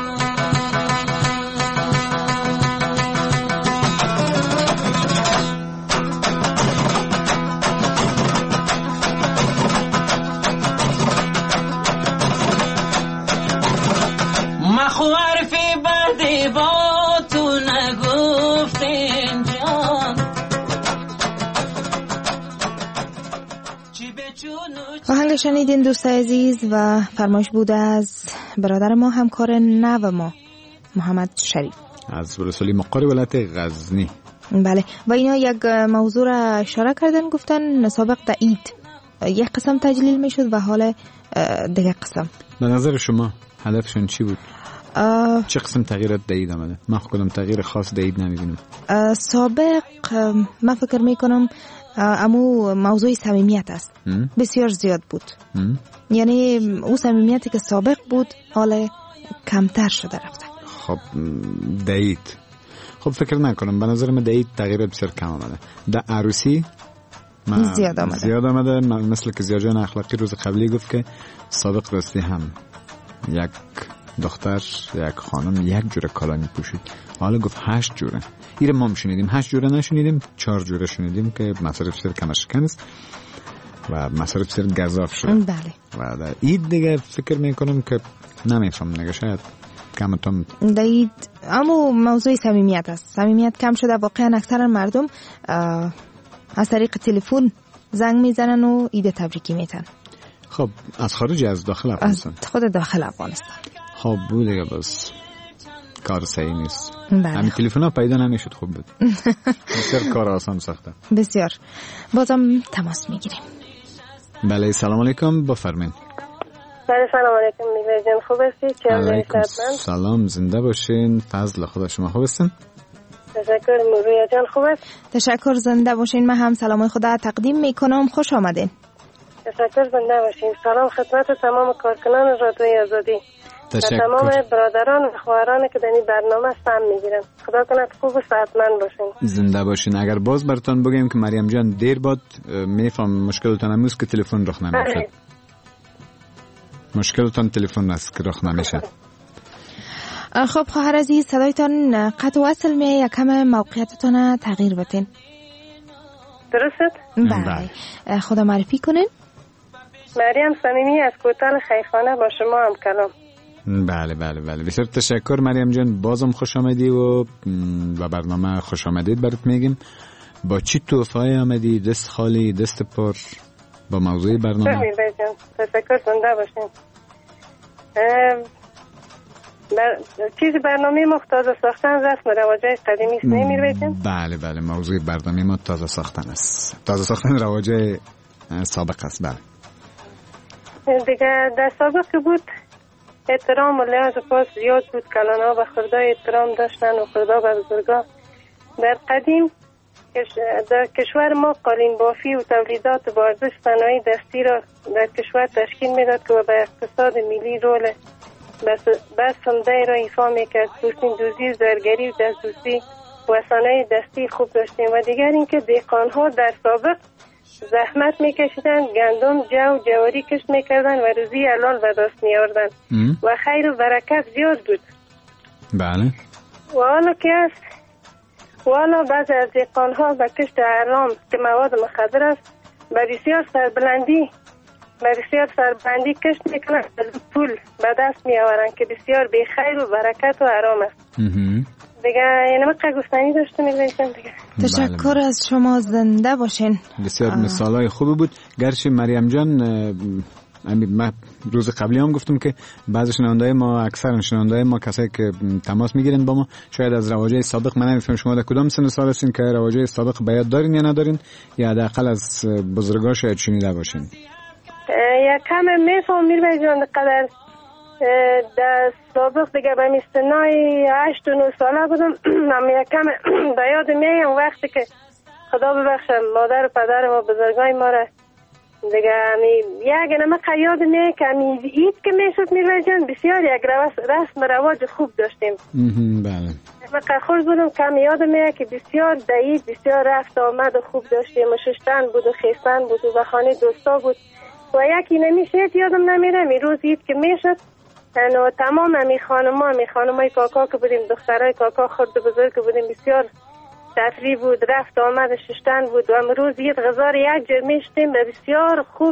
مخوارفی بدی با تو نگفتین جان آهنگ شنیدین دوست عزیز و فرمایش بوده از برادر ما همکار نو ما محمد شریف از ولسوالی مقر ولایت غزنی. بله و اینا یک موضوع را اشاره کردن، گفتن سابق در عید یک قسم تجلیل میشد و حال دیگه قسم. به نظر شما هدفشون چی بود؟ آه... چه قسم تغییرات در عید آمده؟ من خود کنم تغییر خاص در عید نمیبینم. سابق من فکر میکنم امو موضوع صمیمیت است م? بسیار زیاد بود م? یعنی او صمیمیتی که سابق بود حال کمتر شده رفته. خب در عید خب فکر نکنم، به نظر من در عید تغییرات بسیار کم آمده. در عروسی زیاد آمده زیاد آمده مثل که زیاد جان اخلاقی روز قبلی گفت که سابق راستی هم یک دختر یک خانم یک جوره کالا میپوشید، حالا گفت هشت جوره. ایره ما میشنیدیم هشت جوره نشنیدیم، چهار جوره شنیدیم که مصارف بسیار کمشکن است و مصارف بسیار گزاف شده. بله. و در عید دیگه فکر میکنم که نمیفهم نگه شاید کمتم در عید اما موضوع صمیمیت است. صمیمیت کم شده، واقعا اکثر مردم از طریق تلفن زنگ میزنن و عید تبریکی میتن. خب از خارج از داخل افغانستان؟ از خود داخل افغانستان. خب بود دیگه، بس کار صحیح نیست. بله. همین تلفن ها پیدا نمیشد. خوب بود. بسیار کار آسان سخته. بسیار. بازم تماس میگیریم. بله سلام علیکم، بفرمایید. بله سلام علیکم میوه جان، خوب هستی؟ علیکم سلام، زنده باشین. فضل خدا شما خوب هستین؟ تشکر. میوه جان خوب است؟ تشکر، زنده باشین. من هم سلامای خدا تقدیم میکنم. خوش آمدین. تشکر، زنده باشین. سلام خدمت تمام کارکنان رادیوی آزادی. تشکر. تمام برادران و خواهران که در این برنامه سهم میگیرن. خدا کنه خوب و صحتمند باشین. زنده باشین. اگر باز براتون بگیم که مریم جان دیر باد میفهم مشکلتون همیست که تلفن رخ نمیشه. مشکلتون تلفن است که رخ نمیشه. خب خواهر عزیز، صدایتان قطع وصل می، یکم موقعیتتون تغییر بدین. درست؟ بله. خدا معرفی کنین. مریم صمیمی از کوتل خیخانه با شما هم کلام. بله بله بله بسیار تشکر مریم جان، بازم خوش آمدی و و برنامه خوش آمدید برات میگیم. با چی توفای آمدی؟ دست خالی دست پر با موضوع برنامه؟ میوه جان تشکر، زنده باشین. بر... چیز برنامه ما تازه ساختن رسم رواجای قدیمی است، نه میوه جان؟ بله بله موضوع برنامه ما تازه ساختن است. تازه ساختن رواجای سابق است. بله دیگه در سابق که بود احترام و لحاظ پاس زیاد بود. کلان‌ها به خدا احترام داشتن و خدا به بزرگا. در قدیم در کشور ما قالین بافی و تولیدات ورزش صنایع دستی را در کشور تشکیل میداد که به اقتصاد ملی رول بس عمده را ایفا میکرد. پوستین دوزی، زرگری و دستدوزی و صنایع دستی خوب داشتیم. و دیگر اینکه دهقان‌ها در سابق زحمت میکشیدن، گندم، جو، جواری کشت میکردن و روزی حلال به دست میآوردن و خیر و برکت زیاد بود. بله. و حالا که است و حالا بعضی از دهقان‌ها به کشت حرام که مواد مخدر است به بسیار سربلندی به بسیار سربلندی کشت میکنن، پول به دست میآورن که بسیار بی خیر و برکت و حرام است. دیگه یعنی من که گفتنی داشته میگویشم دیگه. تشکر بله. از شما، زنده باشین. بسیار مثالای خوبی بود. گرچه مریم جان من روز قبلی هم گفتم که بعضی شنوندای ما، اکثر شنوندای ما کسایی که تماس میگیرن با ما شاید از رواجای سابق، من نمیفهم شما در کدام سن و سال هستین که رواجای سابق به یاد دارین یا ندارین، یا حداقل از بزرگا شاید شنیده باشین؟ یا کم میفهم میربای جان قدر در سابق دیگه به میستنای هشت و نو ساله بودم. هم یکم به یاد میگم وقتی که خدا ببخشم مادر و پدر ما بزرگای ما را دیگه همی یک نمه یاد میگم که همی عید که میشد میروی جان بسیار یک رسم رواج خوب داشتیم. بله. من خورد بودم که همی یاد میگم که بسیار در عید بسیار رفت آمد و خوب داشتیم و ششتن بود و خیستن بود و به خانه دوستا بود و یکی نمیشه یادم نمیره. می روز عید که میشد و تمام همی خانم ها همی خانم های کاکا که بودیم، دخترای کاکا خود بزرگ که بودیم، بسیار تفریح بود، رفت آمد ششتن بود و امروز یک غذا یک جر میشتیم و بسیار خوب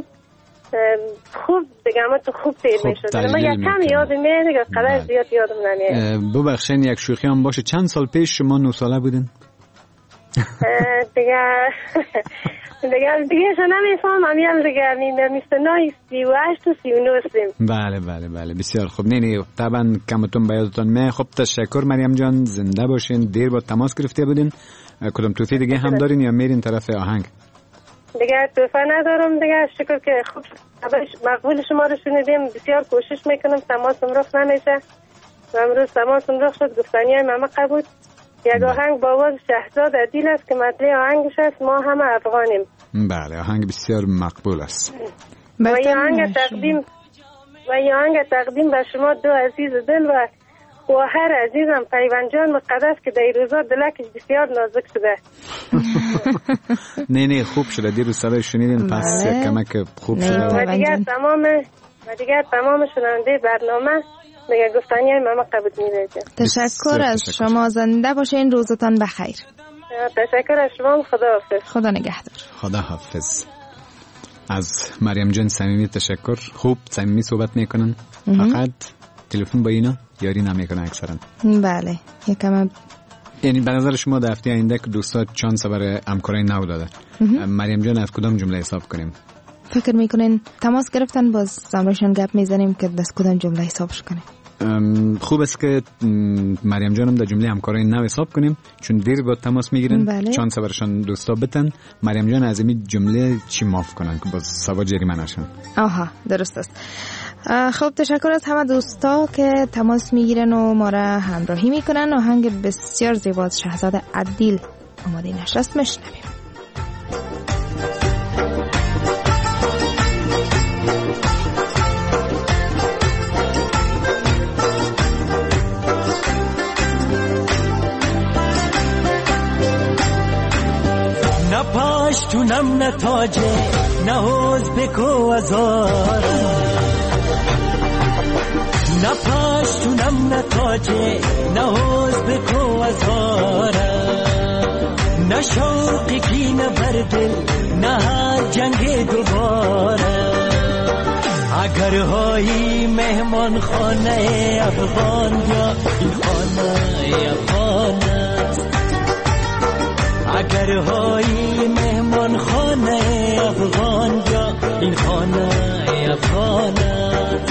خوب دیگه همه تو خوب تیر میشد. من یکم یاد میاد دیگه قدر زیاد یادم نمیاد. ببخشین یک شوخی هم باشه، چند سال پیش شما نه ساله بودین؟ دیگه دیگه دیگه شو نمیفهم همیم دیگه میستنای سی و هشت و سی و نو سیم. بله بله بله بسیار خوب. نه نه طبعا کمتون بیادتون می. خب تشکر مریم جان، زنده باشین. دیر با تماس گرفته بودین. کدام توفی دیگه هم دارین یا میرین طرف آهنگ؟ دیگه توفه ندارم دیگه، شکر که خوب مقبول شما رو شنیدیم. بسیار کوشش میکنم تماسم رخ نمیشه و امروز تماسم رخ شد. گفتنی های ماما قبول. یک آهنگ با آواز شهزاد عدیل است که مطلع آهنگش است ما همه افغانیم. بله آهنگ بسیار مقبول است. و یه آهنگ تقدیم و یه آهنگ تقدیم به شما دو عزیز دل و خواهر عزیزم پیوند جان مقدس که در روزا دلکش بسیار نازک شده. نه نه خوب شده، دیر روز صدای شنیدین پس کمک خوب شده. و دیگر تمام و دیگر تمام شنونده برنامه دیگه گفتنی های ماما قبول میده. تشکر از شما، زنده باشین، روزتان بخیر. تشکر از شما، خدا حافظ. خدا نگهدار. خدا حافظ. از مریم جان صمیمی تشکر. خوب صمیمی صحبت میکنن، فقط تلفن با اینا یاری نمیکنه اکثرا. بله یکم یعنی به نظر شما در هفته آینده که دوستا چانس برای همکاری نو داده، مریم جان از کدام جمله حساب کنیم؟ فکر میکنین تماس گرفتن باز زمرشان گپ میزنیم که دست کدام جمله حسابش کنیم؟ خوب است که مریم جانم در جمله همکارای نو حساب کنیم چون دیر با تماس میگیرن. بله. چانس برشان دوستا بتن. مریم جان از این جمله چی معاف کنن که باز سوا جریمه نشن. آها درست است. خب تشکر از همه دوستا که تماس میگیرن و ما را همراهی میکنن. آهنگ بسیار زیبا از شهزاد عدیل آماده نشست میشنویم. نه پاشتونم نه تاجه نه حوز بکو ازارم، نه پاشتونم نه تاجه نه حوز بکو ازارم، نه شوقی کی نه بردل نه جنگ دوباره. اگر هایی مهمان خانه افغان یا این خانه افغان است، اگر هایی مهمان خانه افغان یا این خانه افغان است.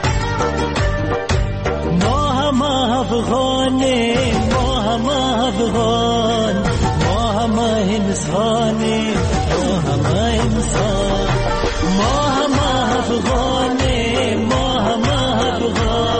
ما هم افغانه ما هم افغان ما هم انسانه ما هم انسان، ما هم افغانه ما هم افغان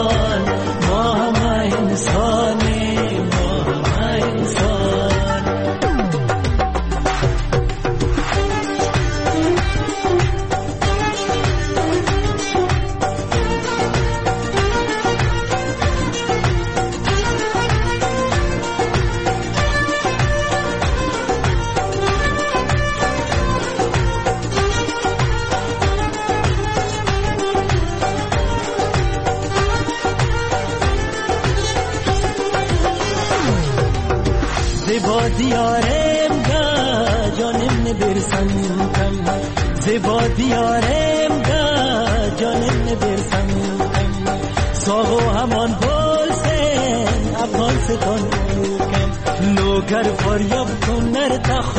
دیارم دا جانم ندرسم کم زیبا دیارم دا جانم ندرسم کم ساغو همان بولسن افغان ستان کم نوگر فریاب کن نر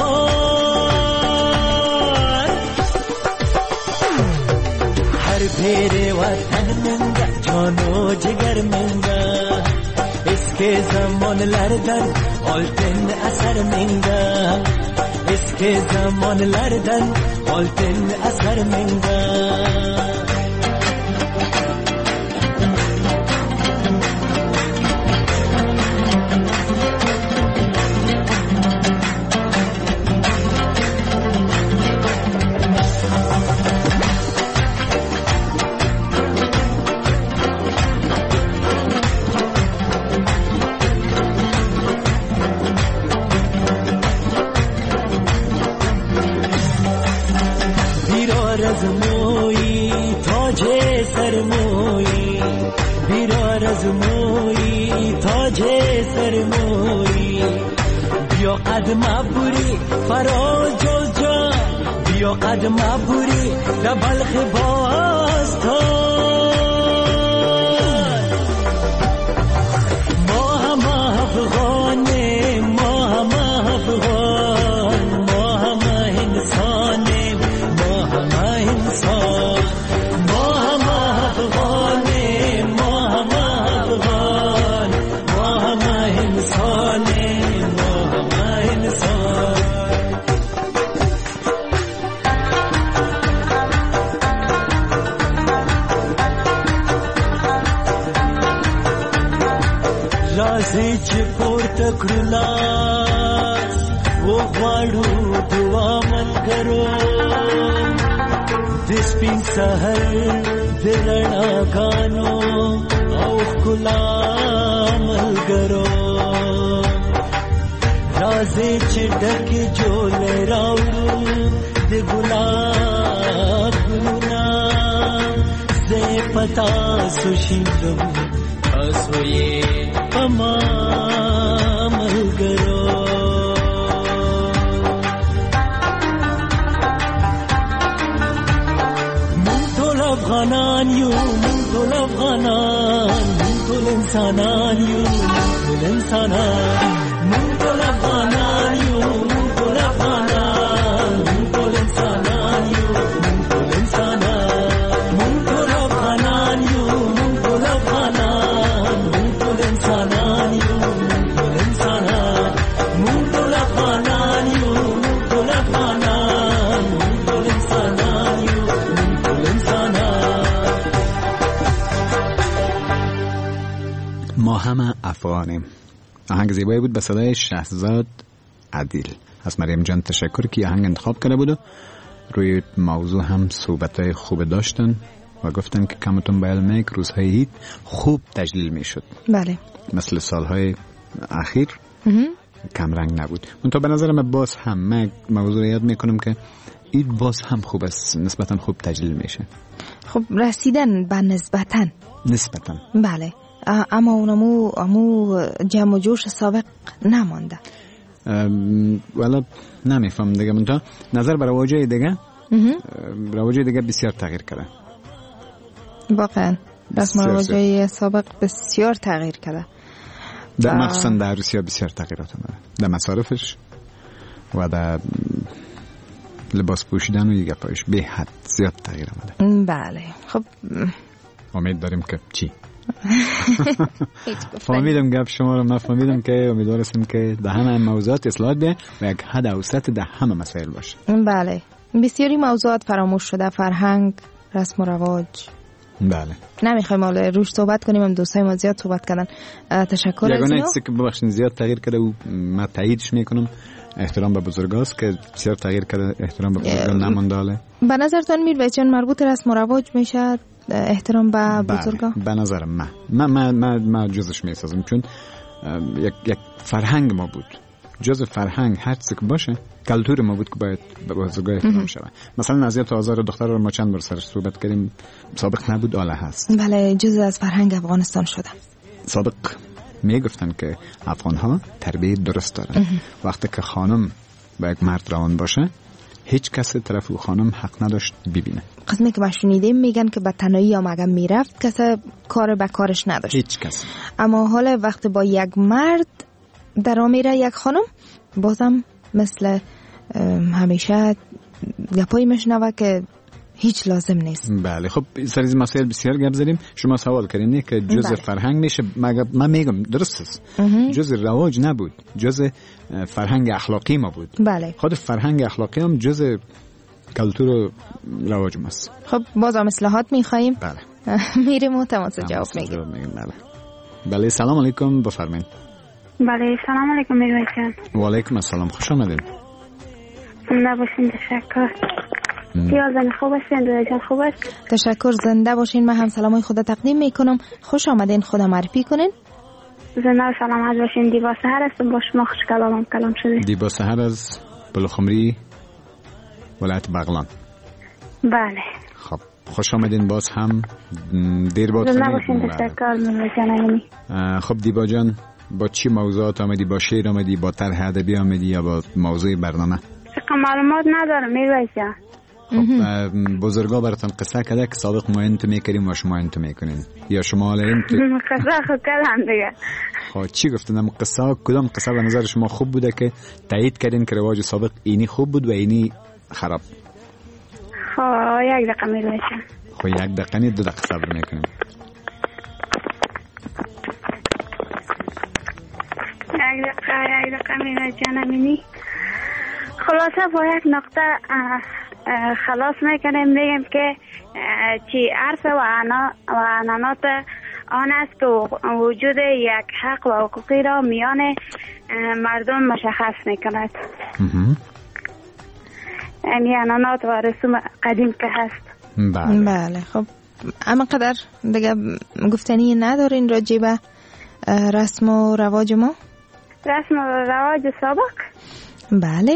تخار هر پیر وطن منگا جانو جگر منگا اسکه زمان لردن آلتن اثر منگا اسکه زمان لردن آلتن اثر منگا قدم ابوری فراج و جا بیا قدم ابوری در بلخ باستان ما هم افغانه ما هم افغان ما هم انسانه ما هم انسان ما هم افغانه ما هم افغان ما هم انسانه رازی چه پورته کړلاس و غواړو دعا ملګرو د سپین سحر د رڼاګانو او ښکلا ملګرو رازی چې ډکې جولې راوړو د ګلاب ګلونه زه پتا سو شیندم تاسو یې پما ملګرو مونږ ټول افغانان یو مونږ ټول افغانان مونږ ټول انسانان یو مونږ ټول انسانان مونږ ټول افغانان یو مونږ ټول افغانان مونږ ټول انسانان یو مونږ ټول انسانان مونږ ټول افغانان یو مونږ ټول افغانان مونږ ټول انسانان یو مونږ ټول انسانان مونږ ټول افغانان یو مونږ ټول افغانان مونږ ټول انسانان یو مونږ ټول انسانان ما همه افغانیم. آهنگ زیبایی بود به صدای شهزاد عدیل. از مریم جان تشکر که آهنگ انتخاب کرده بود. روی موضوع هم صحبتای خوب داشتن و گفتن که کمتون به علمه که روزهای عید خوب تجلیل می شد. بله. مثل سالهای اخیر کم رنگ نبود. اون تا به نظر من باز هم من موضوع یاد می کنم که عید باز هم خوب است، نسبتا خوب تجلیل میشه. خب رسیدن به نسبتا نسبتا بله، اما اونمو امو جمع و جوش سابق نمانده. والا نمیفهم دیگه. من تا نظر برای واجه دیگه رواجه دیگه بسیار تغییر کرده. واقعا رسم رواجه سابق بسیار تغییر کرده. در مخصوصا در روسیه بسیار تغییرات اومده، در مصارفش و در لباس پوشیدن و یه پایش به حد زیاد تغییر آمده. بله خب امید داریم که چی؟ فهمیدم گپ شما رو، من فهمیدم که امیدوارم که در همه موضوعات اصلاحات بیه و یک حد اوسط در همه مسائل باشه. بله بسیاری موضوعات فراموش شده، فرهنگ، رسم و رواج. بله نمیخوایم حالا روش صحبت کنیم، هم دوستای ما زیاد صحبت کردن. تشکر از یگانه چیزی که ببخشید زیاد تغییر کرده و من تاییدش میکنم احترام به بزرگاست که بسیار تغییر کرده، احترام به بزرگان نمانده. به نظرتان میره چون مربوط رسم و رواج میشه احترام به بزرگان؟ به نظر من من من من, من جزش میسازم، چون یک یک فرهنگ ما بود، جز فرهنگ هر چیزی که باشه کلتور ما بود که باید به بزرگان احترام شود. مثلا اذیت و آزار دختر رو ما چند بار سرش صحبت کردیم، سابق نبود، حالا هست. بله جز از فرهنگ افغانستان شده. سابق میگفتن که افغان ها تربیت درست دارن. وقتی که خانم با یک مرد روان باشه هیچ کس طرف او خانم حق نداشت ببینه. قسمی که ما شنیدیم میگن که به تنهایی هم اگه میرفت کس کار به کارش نداشت، هیچ کس. اما حالا وقتی با یک مرد در میره یک خانم بازم مثل همیشه گپایی میشنوه که هیچ لازم نیست. بله خب سر این مسائل بسیار گپ زدیم. شما سوال کردین که جزء بله. فرهنگ میشه. من میگم درست است، جزء رواج نبود، جزء فرهنگ اخلاقی ما بود. بله. خود فرهنگ اخلاقی هم جزء کلتور و رواج ماست. خب بازم اصلاحات میخوایم. بله. میریم و تماس جواب میگیم. بله. بله سلام علیکم، بفرمایید. بله سلام علیکم میرویس جان. و علیکم السلام، خوش آمدید. زنده باشین. تشکر. یازن خوب هستین روی جان؟ خوب است. تشکر. زنده باشین. من هم سلامای خدا تقدیم میکنم. خوش آمدین. خدا معرفی کنین. زنده و سلامت باشین. دیبا سحر هستم با شما خوش کلامم کلام شده. دیبا سحر از بلخمری ولایت بغلان. بله. خب خوش آمدین باز هم. دیر باد. زنده باشین. تشکر میرویس جان. خب دیبا جان با چی موضوعات آمدی؟ با شعر آمدی، با طرح ادبی آمدی یا با موضوع برنامه؟ معلومات ندارم میرویس جان. خب بزرگا براتون قصه کده که سابق ما اینتو میکریم و شما اینتو میکنین یا شما الان تو قصه خود کردم دیگه. خب چی گفتن قصه؟ کدام قصه به نظر شما خوب بوده که تایید کردین که رواج سابق اینی خوب بود و اینی خراب؟ خب یک دقیقه میرویس جان. خب یک دقیقه نی دو دقیقه صبر میکنیم. یک دقیقه یک دقیقه میرویس جان. امینی خلاصه با یک نقطه خلاص میکنیم، میگیم که چی عرف و عنانات آن است که وجود یک حق و حقوقی را میان مردم مشخص میکند. یعنی عنانات و رسوم قدیم که هست. بله, بله. خب اما قدر دیگه گفتنی ندارین راجع به رسم و رواج ما؟ رسم و رواج سابق؟ بله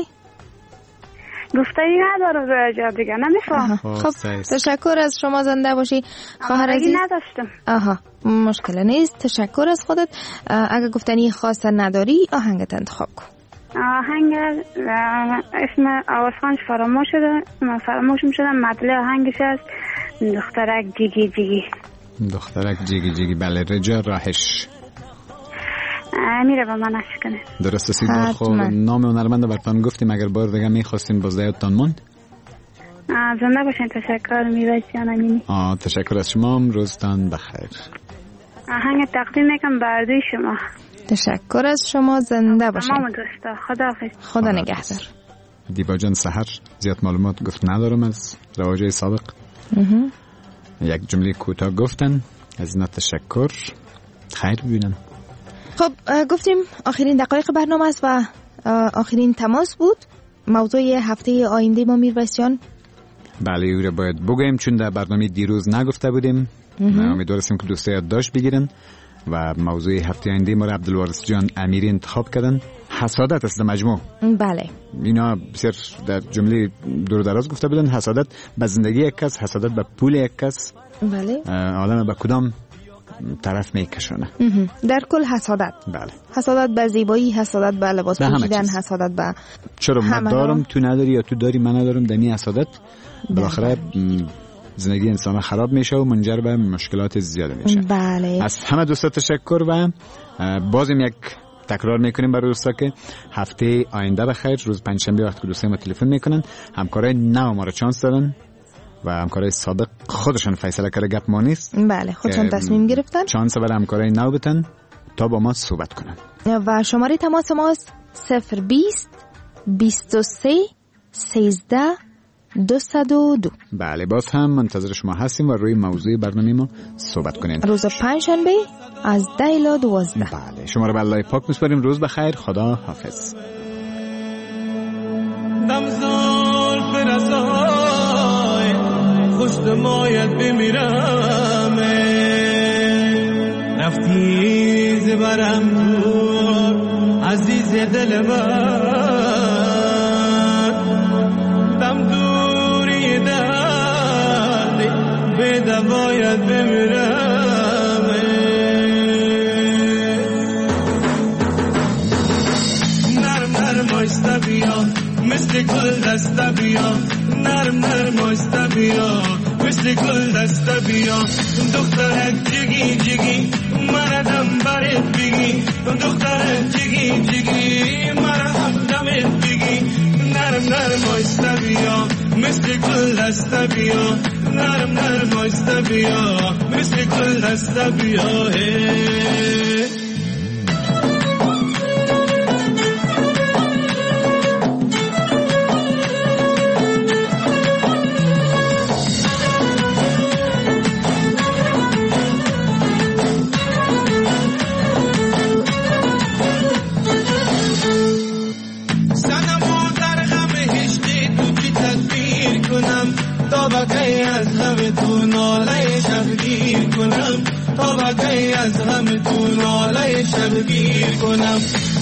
گفتنی ندارم راجع دیگه نمیفهم. خب تشکر از شما. زنده باشی خواهر عزیز. نداشتم. آها مشکل نیست. تشکر از خودت. اگه گفتنی خاص نداری آهنگت انتخاب کن. آهنگ اسم آوازخانش فراموش شده، من فراموش میشدم. مطلع آهنگش است دخترک جیگی جیگی. دخترک جیگی جیگی. بله رجا راهش میره با من عشق کنه. درست است. خب نام هنرمند براتون گفتیم، اگر بار دیگه میخواستین باز یادتان موند؟ زنده باشین. تشکر میرویس جان. آه تشکر از شما. روزتان بخیر. آهنگ تقدیم میکنم برای شما. تشکر از شما. زنده باشین. تمام دوستا. خداحافظ. خدا نگهدار. دیبا جان سحر زیاد معلومات گفت ندارم از رواج سابق. یک جمله کوتاه گفتن. از اینا تشکر. خیر ببینم. خب گفتیم آخرین دقایق برنامه است و آخرین تماس بود. موضوع هفته آینده ما میرویس جان. بله او را باید بگویم چون در برنامه دیروز نگفته بودیم. امیدوار هستیم که دوستا یادداشت بگیرن و موضوع هفته آینده ما را عبدالوارث جان امیری انتخاب کردن. حسادت است مجموع. بله اینا بسیار در جمله دور دراز گفته بودن. حسادت به زندگی یک کس، حسادت به پول یک کس. بله عالم به کدام طرف میکشونه. در کل حسادت. بله. حسادت به زیبایی، حسادت به لباس پوشیدن، حسادت به چرا من دارم تو نداری یا تو داری من ندارم. دمی حسادت بالاخره زندگی انسان خراب میشه و منجر به مشکلات زیاده میشه. بله. از همه دوستا تشکر و بازم یک تکرار میکنیم برای دوستا که هفته آینده بخیر. روز پنجشنبه وقتی که دوستا ما تلفن میکنن همکارای نو ما رو چانس دادن و همکارای سابق خودشون فیصله کرده گپ ما نیست. بله خودشون تصمیم گرفتن چانس برای همکارای نو بتن تا با ما صحبت کنن. و شماره تماس ماست صفر بیست بیست و سه سیزده دوصد و دو. بله باز هم منتظر شما هستیم و روی موضوع برنامه ما صحبت کنین. روز پنجشنبه از ده الی دوازده. بله شما رو به الله پاک میسپاریم. روز بخیر. خدا حافظ. دمزار فرسای خوش دمایت بمیرم رفتی زبرم دور عزیز دل من دم دوری دردی به دوایت بمیرم آیسته بیا نرم نرم آیسته بیا مثل گل دسته بیا دخترک جگی جگی مردم برت بگی دخترک جگی جگی مردم دمت بگی نرم نرم آیسته بیا مثل گل دسته بیا نرم نرم آیسته بیا مثل گل دسته بیا از غم تو ناله شبگیر کنم تا بقیه از غم تو ناله شبگیر کنم